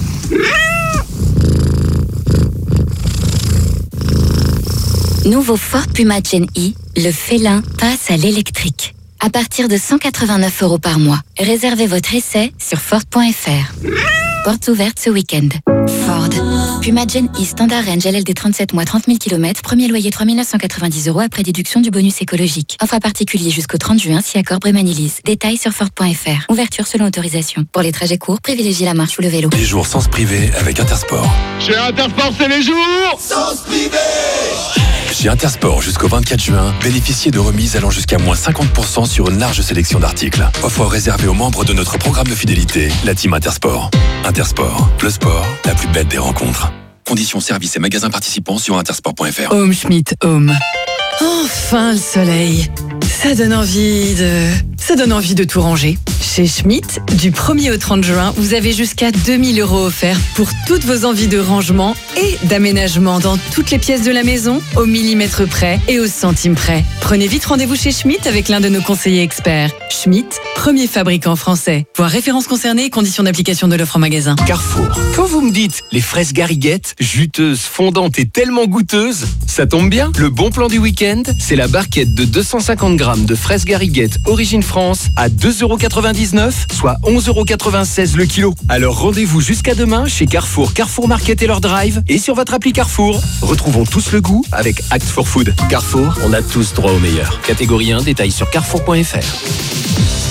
Nouveau Ford Puma Gen E, le félin passe à l'électrique. À partir de 189 € par mois. Réservez votre essai sur Ford.fr. Portes ouvertes ce week-end. Ford. Puma Gen E Standard Range LLD 37 mois 30 000 km. Premier loyer 3 990 € après déduction du bonus écologique. Offre à particulier jusqu'au 30 juin si accord Brémanilis. Détails sur Ford.fr. Ouverture selon autorisation. Pour les trajets courts, privilégiez la marche ou le vélo. Les jours sans privé avec Intersport. Chez Intersport, c'est les jours sans privé. Chez Intersport, jusqu'au 24 juin, bénéficiez de remises allant jusqu'à moins 50% sur une large sélection d'articles. Offre réservée aux membres de notre programme de fidélité, la Team Intersport. Intersport, le sport, la plus belle des rencontres. Conditions, services et magasins participants sur intersport.fr. Home Schmidt Home. Enfin le soleil. Ça donne envie de tout ranger. Chez Schmidt, du 1er au 30 juin, vous avez jusqu'à 2 000 € offerts pour toutes vos envies de rangement et d'aménagement dans toutes les pièces de la maison, au millimètre près et au centime près. Prenez vite rendez-vous chez Schmidt avec l'un de nos conseillers experts. Schmidt, premier fabricant français. Voir références concernées et conditions d'application de l'offre en magasin. Carrefour. Quand vous me dites les fraises Gariguette, juteuses, fondantes et tellement goûteuses, ça tombe bien. Le bon plan du week-end, c'est la barquette de 250 grammes de fraises Gariguette Origine France à 2,99 €, soit 11,96 € le kilo. Alors rendez-vous jusqu'à demain chez Carrefour, Carrefour Market et leur drive et sur votre appli Carrefour. Retrouvons tous le goût avec Act for Food. Carrefour, on a tous droit au meilleur. Catégorie 1, détails sur carrefour.fr.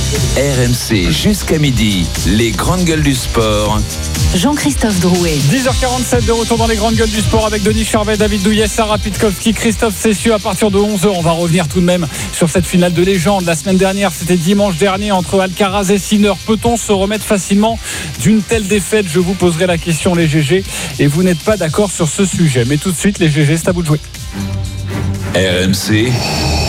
RMC jusqu'à midi, les grandes gueules du sport. Jean-Christophe Drouet. 10h47 de retour dans les grandes gueules du sport avec Denis Charvet, David Douillet, Sarah Pitkowski, Christophe Cessieux. À partir de 11h, on va revenir tout de même sur cette finale de légende. La semaine dernière, c'était dimanche dernier entre Alcaraz et Sinner. Peut-on se remettre facilement d'une telle défaite? Je vous poserai la question, les GG, et vous n'êtes pas d'accord sur ce sujet. Mais tout de suite, les GG, c'est à vous de jouer. RMC,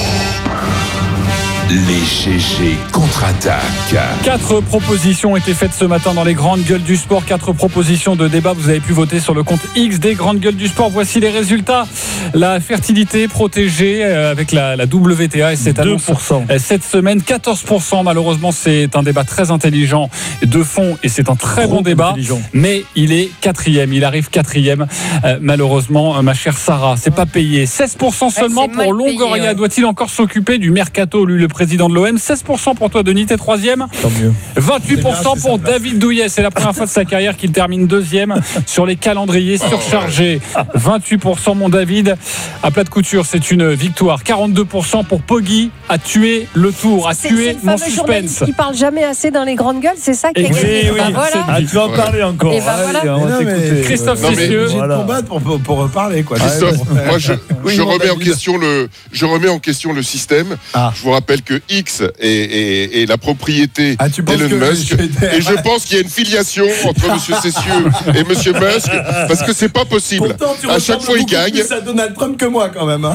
les GG contre-attaquent. 4 propositions ont été faites ce matin dans les grandes gueules du sport. 4 propositions de débat. Vous avez pu voter sur le compte X des grandes gueules du sport. Voici les résultats. La fertilité protégée avec la WTA et cette annonce 2%. Cette semaine, 14%. Malheureusement, c'est un débat très intelligent de fond et c'est un très bon débat. Mais il est 4e. Il arrive 4e. Malheureusement, ma chère Sarah, c'est pas payé. 16% seulement pour Longoria. Doit-il encore s'occuper du mercato, lui, le président de l'OM? 16% pour toi, Denis, t'es 3e. 28% pour David Douillet. C'est la première fois de sa carrière qu'il termine 2e sur les calendriers surchargés. 28% mon David. À plat de couture, c'est une victoire. 42% pour Poggi. A tué le tour, a tué mon suspense. Qui parle jamais assez dans les grandes gueules, c'est ça qui est. Oui, tu vas en parler encore. Christophe Cessieux. J'ai de combattre pour reparler, quoi. Christophe, moi je remets en question le système. Je vous rappelle que X est la propriété d'Elon Musk, et je pense qu'il y a une filiation entre M. Cessieux et M. Musk, parce que c'est pas possible. Pourtant, tu à chaque fois il gagne. plus à Donald Trump que moi quand même.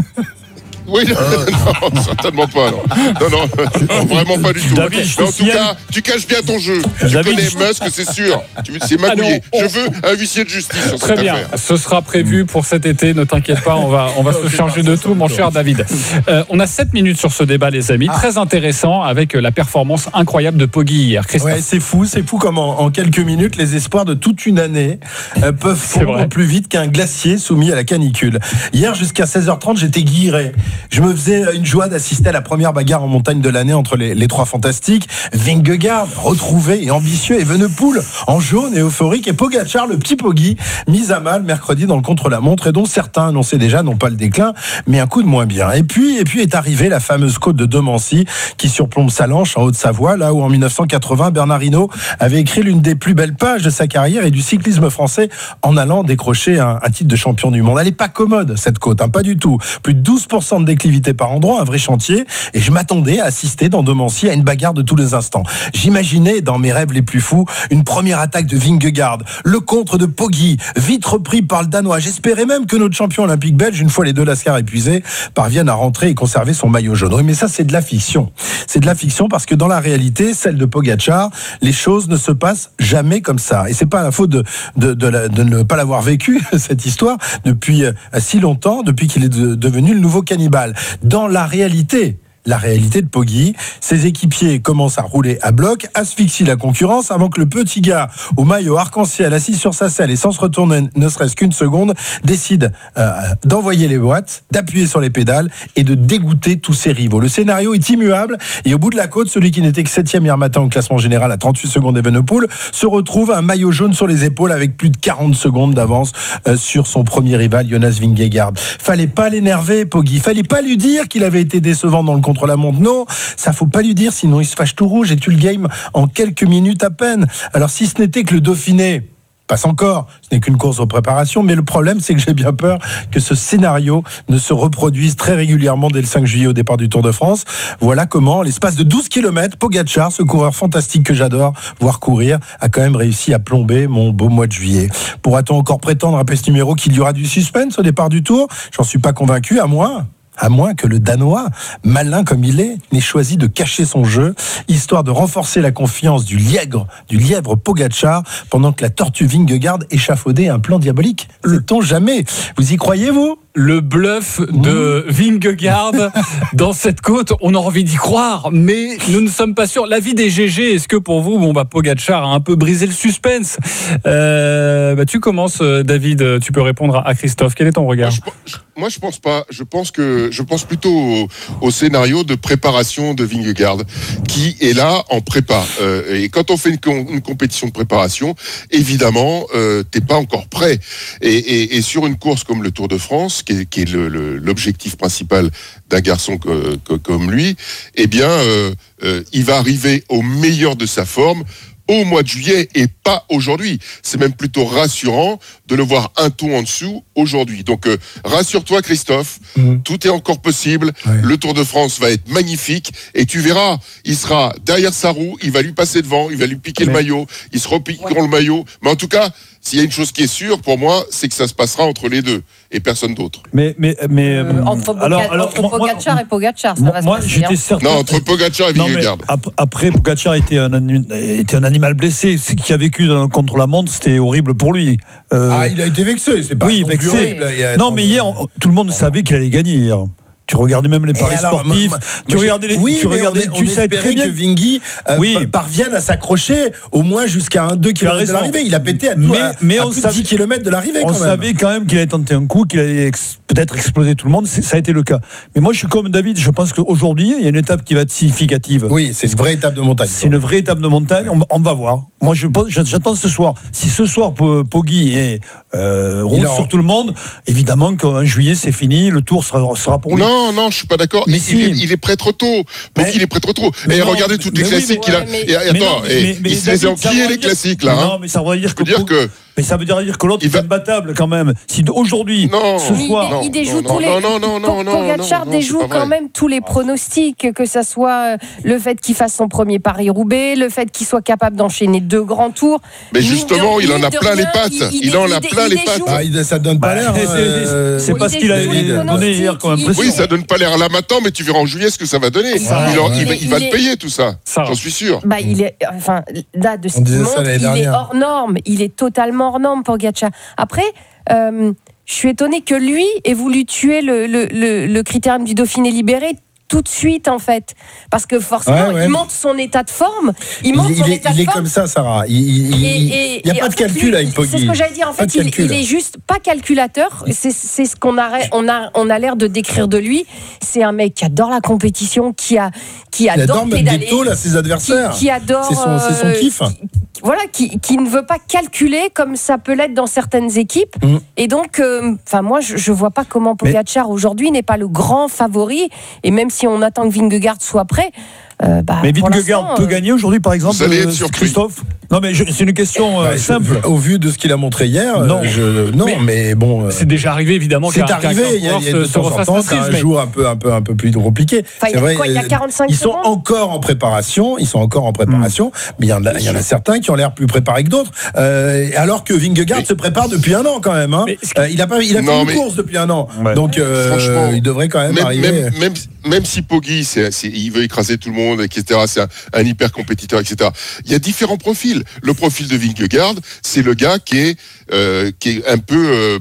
Oui, non, certainement pas. Non, vraiment pas du tout. David, mais en tout cas, tu caches bien ton jeu. Tu connais Musk, c'est sûr. C'est magouillé. Je veux un huissier de justice sur Très cette bien. affaire. Ce sera prévu pour cet été. Ne t'inquiète pas, on va se charger de tout, mon cher David. On a 7 minutes sur ce débat, les amis. Très intéressant avec la performance incroyable de Poggi hier. Christophe. Ouais, c'est fou comme en quelques minutes, les espoirs de toute une année peuvent fondre plus vite qu'un glacier soumis à la canicule. Hier, jusqu'à 16h30, j'étais guiré. Je me faisais une joie d'assister à la première bagarre en montagne de l'année entre les trois fantastiques. Vingegaard, retrouvé et ambitieux, et Evenepoel en jaune et euphorique, et Pogacar, le petit Poggi, mis à mal mercredi dans le contre-la-montre, et dont certains annonçaient déjà non pas le déclin, mais un coup de moins bien. Et puis est arrivée la fameuse côte de Domancy qui surplombe Salanches en Haute-Savoie, là où en 1980, Bernard Hinault avait écrit l'une des plus belles pages de sa carrière et du cyclisme français en allant décrocher un titre de champion du monde. Elle n'est pas commode, cette côte, pas du tout. Plus de 12% de déclivité par endroit, un vrai chantier, et je m'attendais à assister dans Domancy à une bagarre de tous les instants. J'imaginais, dans mes rêves les plus fous, une première attaque de Vingegaard, le contre de Poggi, vite repris par le Danois. J'espérais même que notre champion olympique belge, une fois les deux lascars épuisés, parvienne à rentrer et conserver son maillot jaune. Oui, mais ça, c'est de la fiction. C'est de la fiction parce que dans la réalité, celle de Pogacar, les choses ne se passent jamais comme ça. Et c'est pas la faute de ne pas l'avoir vécu, cette histoire, depuis si longtemps, depuis qu'il est devenu le nouveau cannibale. Dans la réalité de Poggi, ses équipiers commencent à rouler à bloc, asphyxient la concurrence avant que le petit gars au maillot arc-en-ciel assis sur sa selle et sans se retourner ne serait-ce qu'une seconde décide d'envoyer les boîtes, d'appuyer sur les pédales et de dégoûter tous ses rivaux. Le scénario est immuable et au bout de la côte, celui qui n'était que 7e hier matin au classement général à 38 secondes Evenepoel se retrouve un maillot jaune sur les épaules avec plus de 40 secondes d'avance sur son premier rival Jonas Vingegaard. Fallait pas l'énerver, Poggi, fallait pas lui dire qu'il avait été décevant dans le contre-la-montre. Non, ça faut pas lui dire, sinon il se fâche tout rouge et tue le game en quelques minutes à peine. Alors si ce n'était que le Dauphiné, passe encore, ce n'est qu'une course de préparation, mais le problème c'est que j'ai bien peur que ce scénario ne se reproduise très régulièrement dès le 5 juillet au départ du Tour de France. Voilà comment, l'espace de 12 km, Pogacar, ce coureur fantastique que j'adore voir courir, a quand même réussi à plomber mon beau mois de juillet. Pourra-t-on encore prétendre après ce numéro qu'il y aura du suspense au départ du Tour? J'en suis pas convaincu, à moins que le Danois, malin comme il est, n'ait choisi de cacher son jeu, histoire de renforcer la confiance du lièvre Pogacar, pendant que la tortue Vingegaard échafaudait un plan diabolique. Sait-on jamais? Vous y croyez, vous? Le bluff de Vingegaard dans cette côte, on a envie d'y croire, mais nous ne sommes pas sûrs. L'avis des GG, est-ce que pour vous, Pogacar a un peu brisé le suspense? Tu commences, David, tu peux répondre à Christophe. Quel est ton regard? Moi, je pense pas. Je pense plutôt au scénario de préparation de Vingegaard, qui est là en prépa. Et quand on fait une compétition de préparation, évidemment, t'es pas encore prêt. Et sur une course comme le Tour de France, qui est l'objectif principal d'un garçon comme lui, eh bien, il va arriver au meilleur de sa forme au mois de juillet et pas aujourd'hui. C'est même plutôt rassurant de le voir un ton en dessous aujourd'hui. Donc rassure-toi Christophe, tout est encore possible. Ouais. Le Tour de France va être magnifique et tu verras, il sera derrière sa roue, il va lui passer devant, il va lui piquer le maillot, ils se repiqueront le maillot. Mais en tout cas, s'il y a une chose qui est sûre pour moi, c'est que ça se passera entre les deux et personne d'autre. Entre Pogacar et Pogacar, ça va se passer. J'étais certain. Non, entre Pogacar et Vingegaard. Après, Pogacar était un animal blessé. Ce qu'il a vécu contre la montre, c'était horrible pour lui. Il a été vexé, c'est pas vexé. Horrible. Non, mais hier, tout le monde savait qu'il allait gagner hier. Tu regardais même les paris sportifs, tu savais très bien que Vingy parvienne à s'accrocher au moins jusqu'à 2 km de l'arrivée. Il a pété à plus de 10 km de l'arrivée. On savait quand même qu'il allait tenter un coup, qu'il allait peut-être exploser tout le monde. Ça a été le cas. Mais moi, je suis comme David. Je pense qu'aujourd'hui, il y a une étape qui va être significative. Oui, c'est une vraie étape de montagne. C'est une vraie étape de montagne. On va voir. Moi, j'attends ce soir. Si ce soir, Poggi roule sur tout le monde, évidemment qu'en juillet, c'est fini. Le Tour sera pour lui. Non, je suis pas d'accord. Mais il est prêt trop tôt. Il est prêt trop tôt. Et regardez toutes les classiques qu'il a. Il se les a enquillés les classiques là. Non, mais ça veut dire que. Mais ça veut dire que l'autre est imbattable quand même. Si aujourd'hui, ce soir, il déjoue tous les. Pogacar déjoue quand même tous les pronostics, que ça soit le fait qu'il fasse son premier Paris-Roubaix, le fait qu'il soit capable d'enchaîner 2 grands tours. Mais justement, il en a plein les pattes. Il en a plein les pattes. Ça donne pas l'air. C'est pas ce qu'il a donné hier comme impression. Oui, ça donne pas l'air là maintenant, mais tu verras en juillet ce que ça va donner. Il va le payer tout ça. J'en suis sûr. Il est, là, de ce qu'il montre, il est hors norme. Il est totalement hors norme, Pogacar. Après, je suis étonnée que lui ait voulu tuer le critérium du Dauphiné libéré tout de suite, en fait. Parce que forcément, il montre son état de forme. Il est comme ça, Sarah. Il n'y a pas de calcul avec Poggi. C'est ce que j'allais dire. En fait, il est juste pas calculateur. C'est ce qu'on a l'air de décrire de lui. C'est un mec qui adore la compétition, qui adore pédaler. Il adore ses adversaires. Qui adore. C'est son kiff. Qui ne veut pas calculer comme ça peut l'être dans certaines équipes. Et donc, moi, je vois pas comment Pogacar aujourd'hui n'est pas le grand favori. Et même si on attend que Vingegaard soit prêt. Mais Vingegaard peut gagner aujourd'hui, par exemple, Christophe. Non, mais c'est une question simple. Au vu de ce qu'il a montré hier, non, mais bon. C'est déjà arrivé, évidemment. C'est arrivé. Il y a de temps en temps, c'est un jour un peu plus compliqué. C'est vrai. Il y a 45 ils sont encore en préparation. Mais il y en a certains qui ont l'air plus préparés que d'autres. Alors que Vingegaard se prépare depuis 1 an quand même. Il a fait une course depuis 1 an. Donc, il devrait quand même arriver. Même si Poggi, il veut écraser tout le monde, etc., c'est un hyper compétiteur, etc., il y a différents profils. Le profil de Vingegaard, c'est le gars qui est un peu,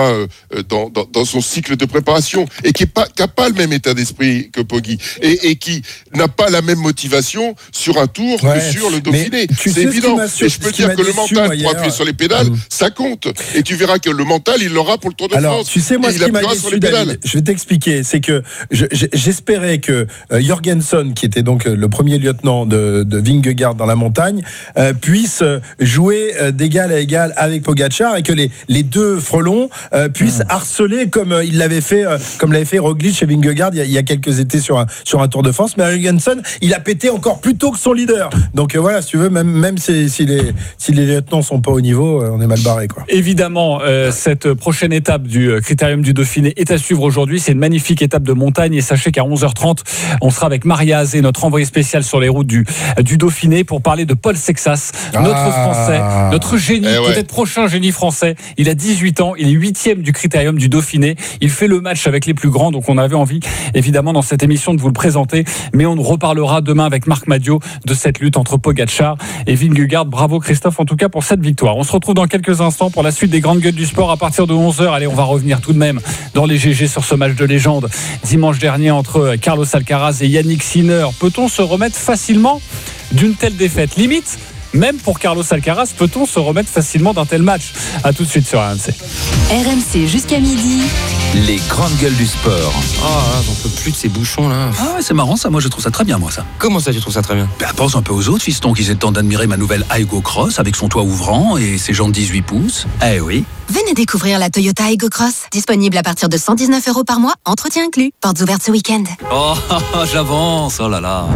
dans son cycle de préparation et qui n'a pas le même état d'esprit que Poggi et qui n'a pas la même motivation sur un tour que sur le Dauphiné. C'est évident. Et je peux dire que le mental pour appuyer sur les pédales, ça compte. Et tu verras que le mental, il l'aura pour le Tour de France. Alors, tu sais, moi, ce qui m'a déçu, David, je vais t'expliquer, c'est que j'espérais que Jorgensen, qui était donc le premier lieutenant de Vingegaard dans la montagne, puisse jouer d'égal à égal avec Pogacar et que les deux frelons puissent harceler comme l'avait fait Roglic chez Vingegaard il y a quelques étés sur un Tour de France. Mais Jorgensen, il a pété encore plus tôt que son leader. Donc voilà, si tu veux, même si les lieutenants sont pas au niveau, on est mal barré, quoi. Évidemment, cette prochaine étape du Critérium du Dauphiné est à suivre aujourd'hui. C'est une magnifique étape de montagne et sachez qu'à 11h30, on sera avec Maria Azé, notre envoyé spécial sur les routes du Dauphiné, pour parler de Paul Sexas, notre Français, notre génie, peut-être prochain génie français. Il a 18 ans, il est 8e du Critérium du Dauphiné. Il fait le match avec les plus grands, donc on avait envie, évidemment, dans cette émission de vous le présenter. Mais on reparlera demain avec Marc Madiot de cette lutte entre Pogacar et Vingegaard. Bravo Christophe, en tout cas, pour cette victoire. On se retrouve dans quelques instants pour la suite des grandes gueules du sport à partir de 11h. Allez, on va revenir tout de même dans les GG sur ce match de légende dimanche dernier entre Carlos Alcaraz et Yannick Sinner. Peut-on se remettre facilement d'une telle défaite? Limite, même pour Carlos Alcaraz, peut-on se remettre facilement d'un tel match? A tout de suite sur RMC. RMC jusqu'à midi, les grandes gueules du sport. Oh, j'en peux plus de ces bouchons là. Ah ouais, c'est marrant ça, moi je trouve ça très bien moi ça. Comment ça tu trouves ça très bien? Bah, pense un peu aux autres fistons qui aient le temps d'admirer ma nouvelle Aygo Cross avec son toit ouvrant et ses jantes 18 pouces. Eh oui. Venez découvrir la Toyota Aygo Cross. Disponible à partir de 119 € par mois, entretien inclus. Portes ouvertes ce week-end. Oh, j'avance, oh là là.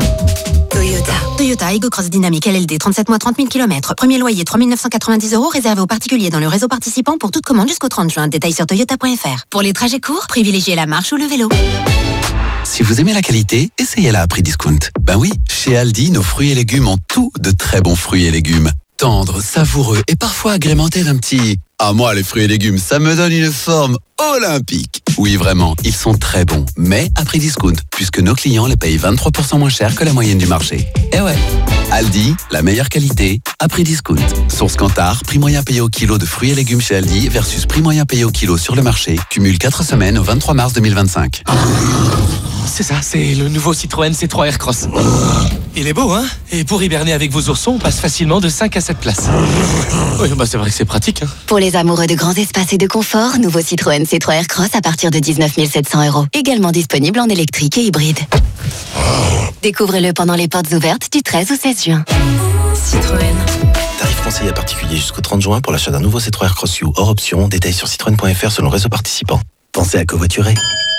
Toyota Aygo Cross Dynamique LLD, 37 mois, 30 000 km. Premier loyer, 3 990 € réservé aux particuliers dans le réseau participant pour toute commande jusqu'au 30 juin. Détails sur toyota.fr. Pour les trajets courts, privilégiez la marche ou le vélo. Si vous aimez la qualité, essayez-la à prix discount. Ben oui, chez Aldi, nos fruits et légumes ont tous de très bons fruits et légumes. Tendres, savoureux et parfois agrémentés d'un petit... Ah moi, les fruits et légumes, ça me donne une forme olympique. Oui, vraiment, ils sont très bons, mais à prix discount, puisque nos clients les payent 23% moins cher que la moyenne du marché. Eh ouais, Aldi, la meilleure qualité, à prix discount. Source Kantar, prix moyen payé au kilo de fruits et légumes chez Aldi versus prix moyen payé au kilo sur le marché, cumule 4 semaines au 23 mars 2025. C'est ça, c'est le nouveau Citroën C3 Aircross. Il est beau, hein? Et pour hiberner avec vos oursons, on passe facilement de 5 à 7 places. Oui, bah c'est vrai que c'est pratique, hein. Pour les amoureux de grands espaces et de confort, nouveau Citroën C3 Aircross à partir de 19 700 €. Également disponible en électrique et hybride. Découvrez-le pendant les portes ouvertes du 13 au 16 juin. Citroën. Tarif conseillé à particulier jusqu'au 30 juin pour l'achat d'un nouveau C3 Aircross U hors option. Détails sur citroën.fr selon le réseau participant. Pensez à covoiturer.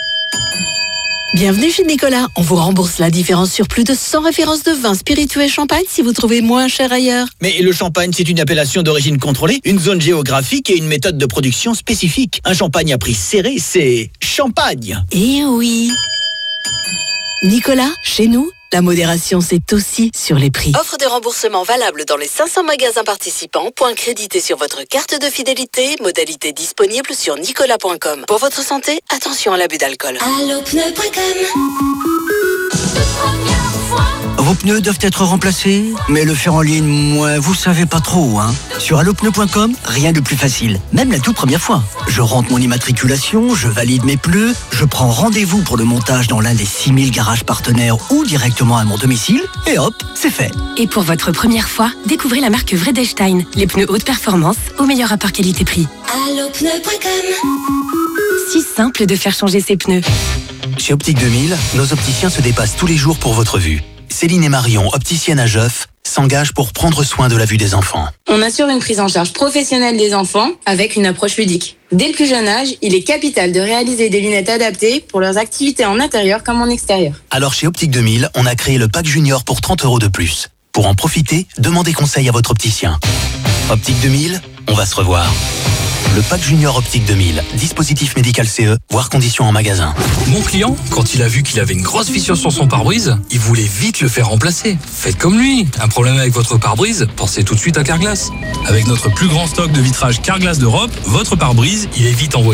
Bienvenue chez Nicolas. On vous rembourse la différence sur plus de 100 références de vins, spiritueux et champagne si vous trouvez moins cher ailleurs. Mais le champagne, c'est une appellation d'origine contrôlée, une zone géographique et une méthode de production spécifique. Un champagne à prix serré, c'est champagne. Eh oui. Nicolas, chez nous, la modération, c'est aussi sur les prix. Offre de remboursement valable dans les 500 magasins participants. Points crédités sur votre carte de fidélité. Modalité disponible sur nicolas.com. Pour votre santé, attention à l'abus d'alcool. Allopneu.com. Vos pneus doivent être remplacés, mais le faire en ligne, moi, vous savez pas trop, hein. Sur allopneu.com, rien de plus facile, même la toute première fois. Je rentre mon immatriculation, je valide mes pneus, je prends rendez-vous pour le montage dans l'un des 6000 garages partenaires ou directement à mon domicile, et hop, c'est fait. Et pour votre première fois, découvrez la marque Vredestein, les pneus haute performance au meilleur rapport qualité-prix. Allopneu.com. Si simple de faire changer ses pneus. Chez Optique 2000, nos opticiens se dépassent tous les jours pour votre vue. Céline et Marion, opticiennes à Jeuf, s'engagent pour prendre soin de la vue des enfants. On assure une prise en charge professionnelle des enfants avec une approche ludique. Dès le plus jeune âge, il est capital de réaliser des lunettes adaptées pour leurs activités en intérieur comme en extérieur. Alors chez Optique 2000, on a créé le pack junior pour 30 € de plus. Pour en profiter, demandez conseil à votre opticien. Optique 2000, on va se revoir. Le pack junior Optique 2000, dispositif médical CE, voire conditions en magasin. Mon client, quand il a vu qu'il avait une grosse fissure sur son pare-brise, il voulait vite le faire remplacer. Faites comme lui. Un problème avec votre pare-brise, pensez tout de suite à Carglass. Avec notre plus grand stock de vitrage Carglass d'Europe, votre pare-brise, il est vite envoyé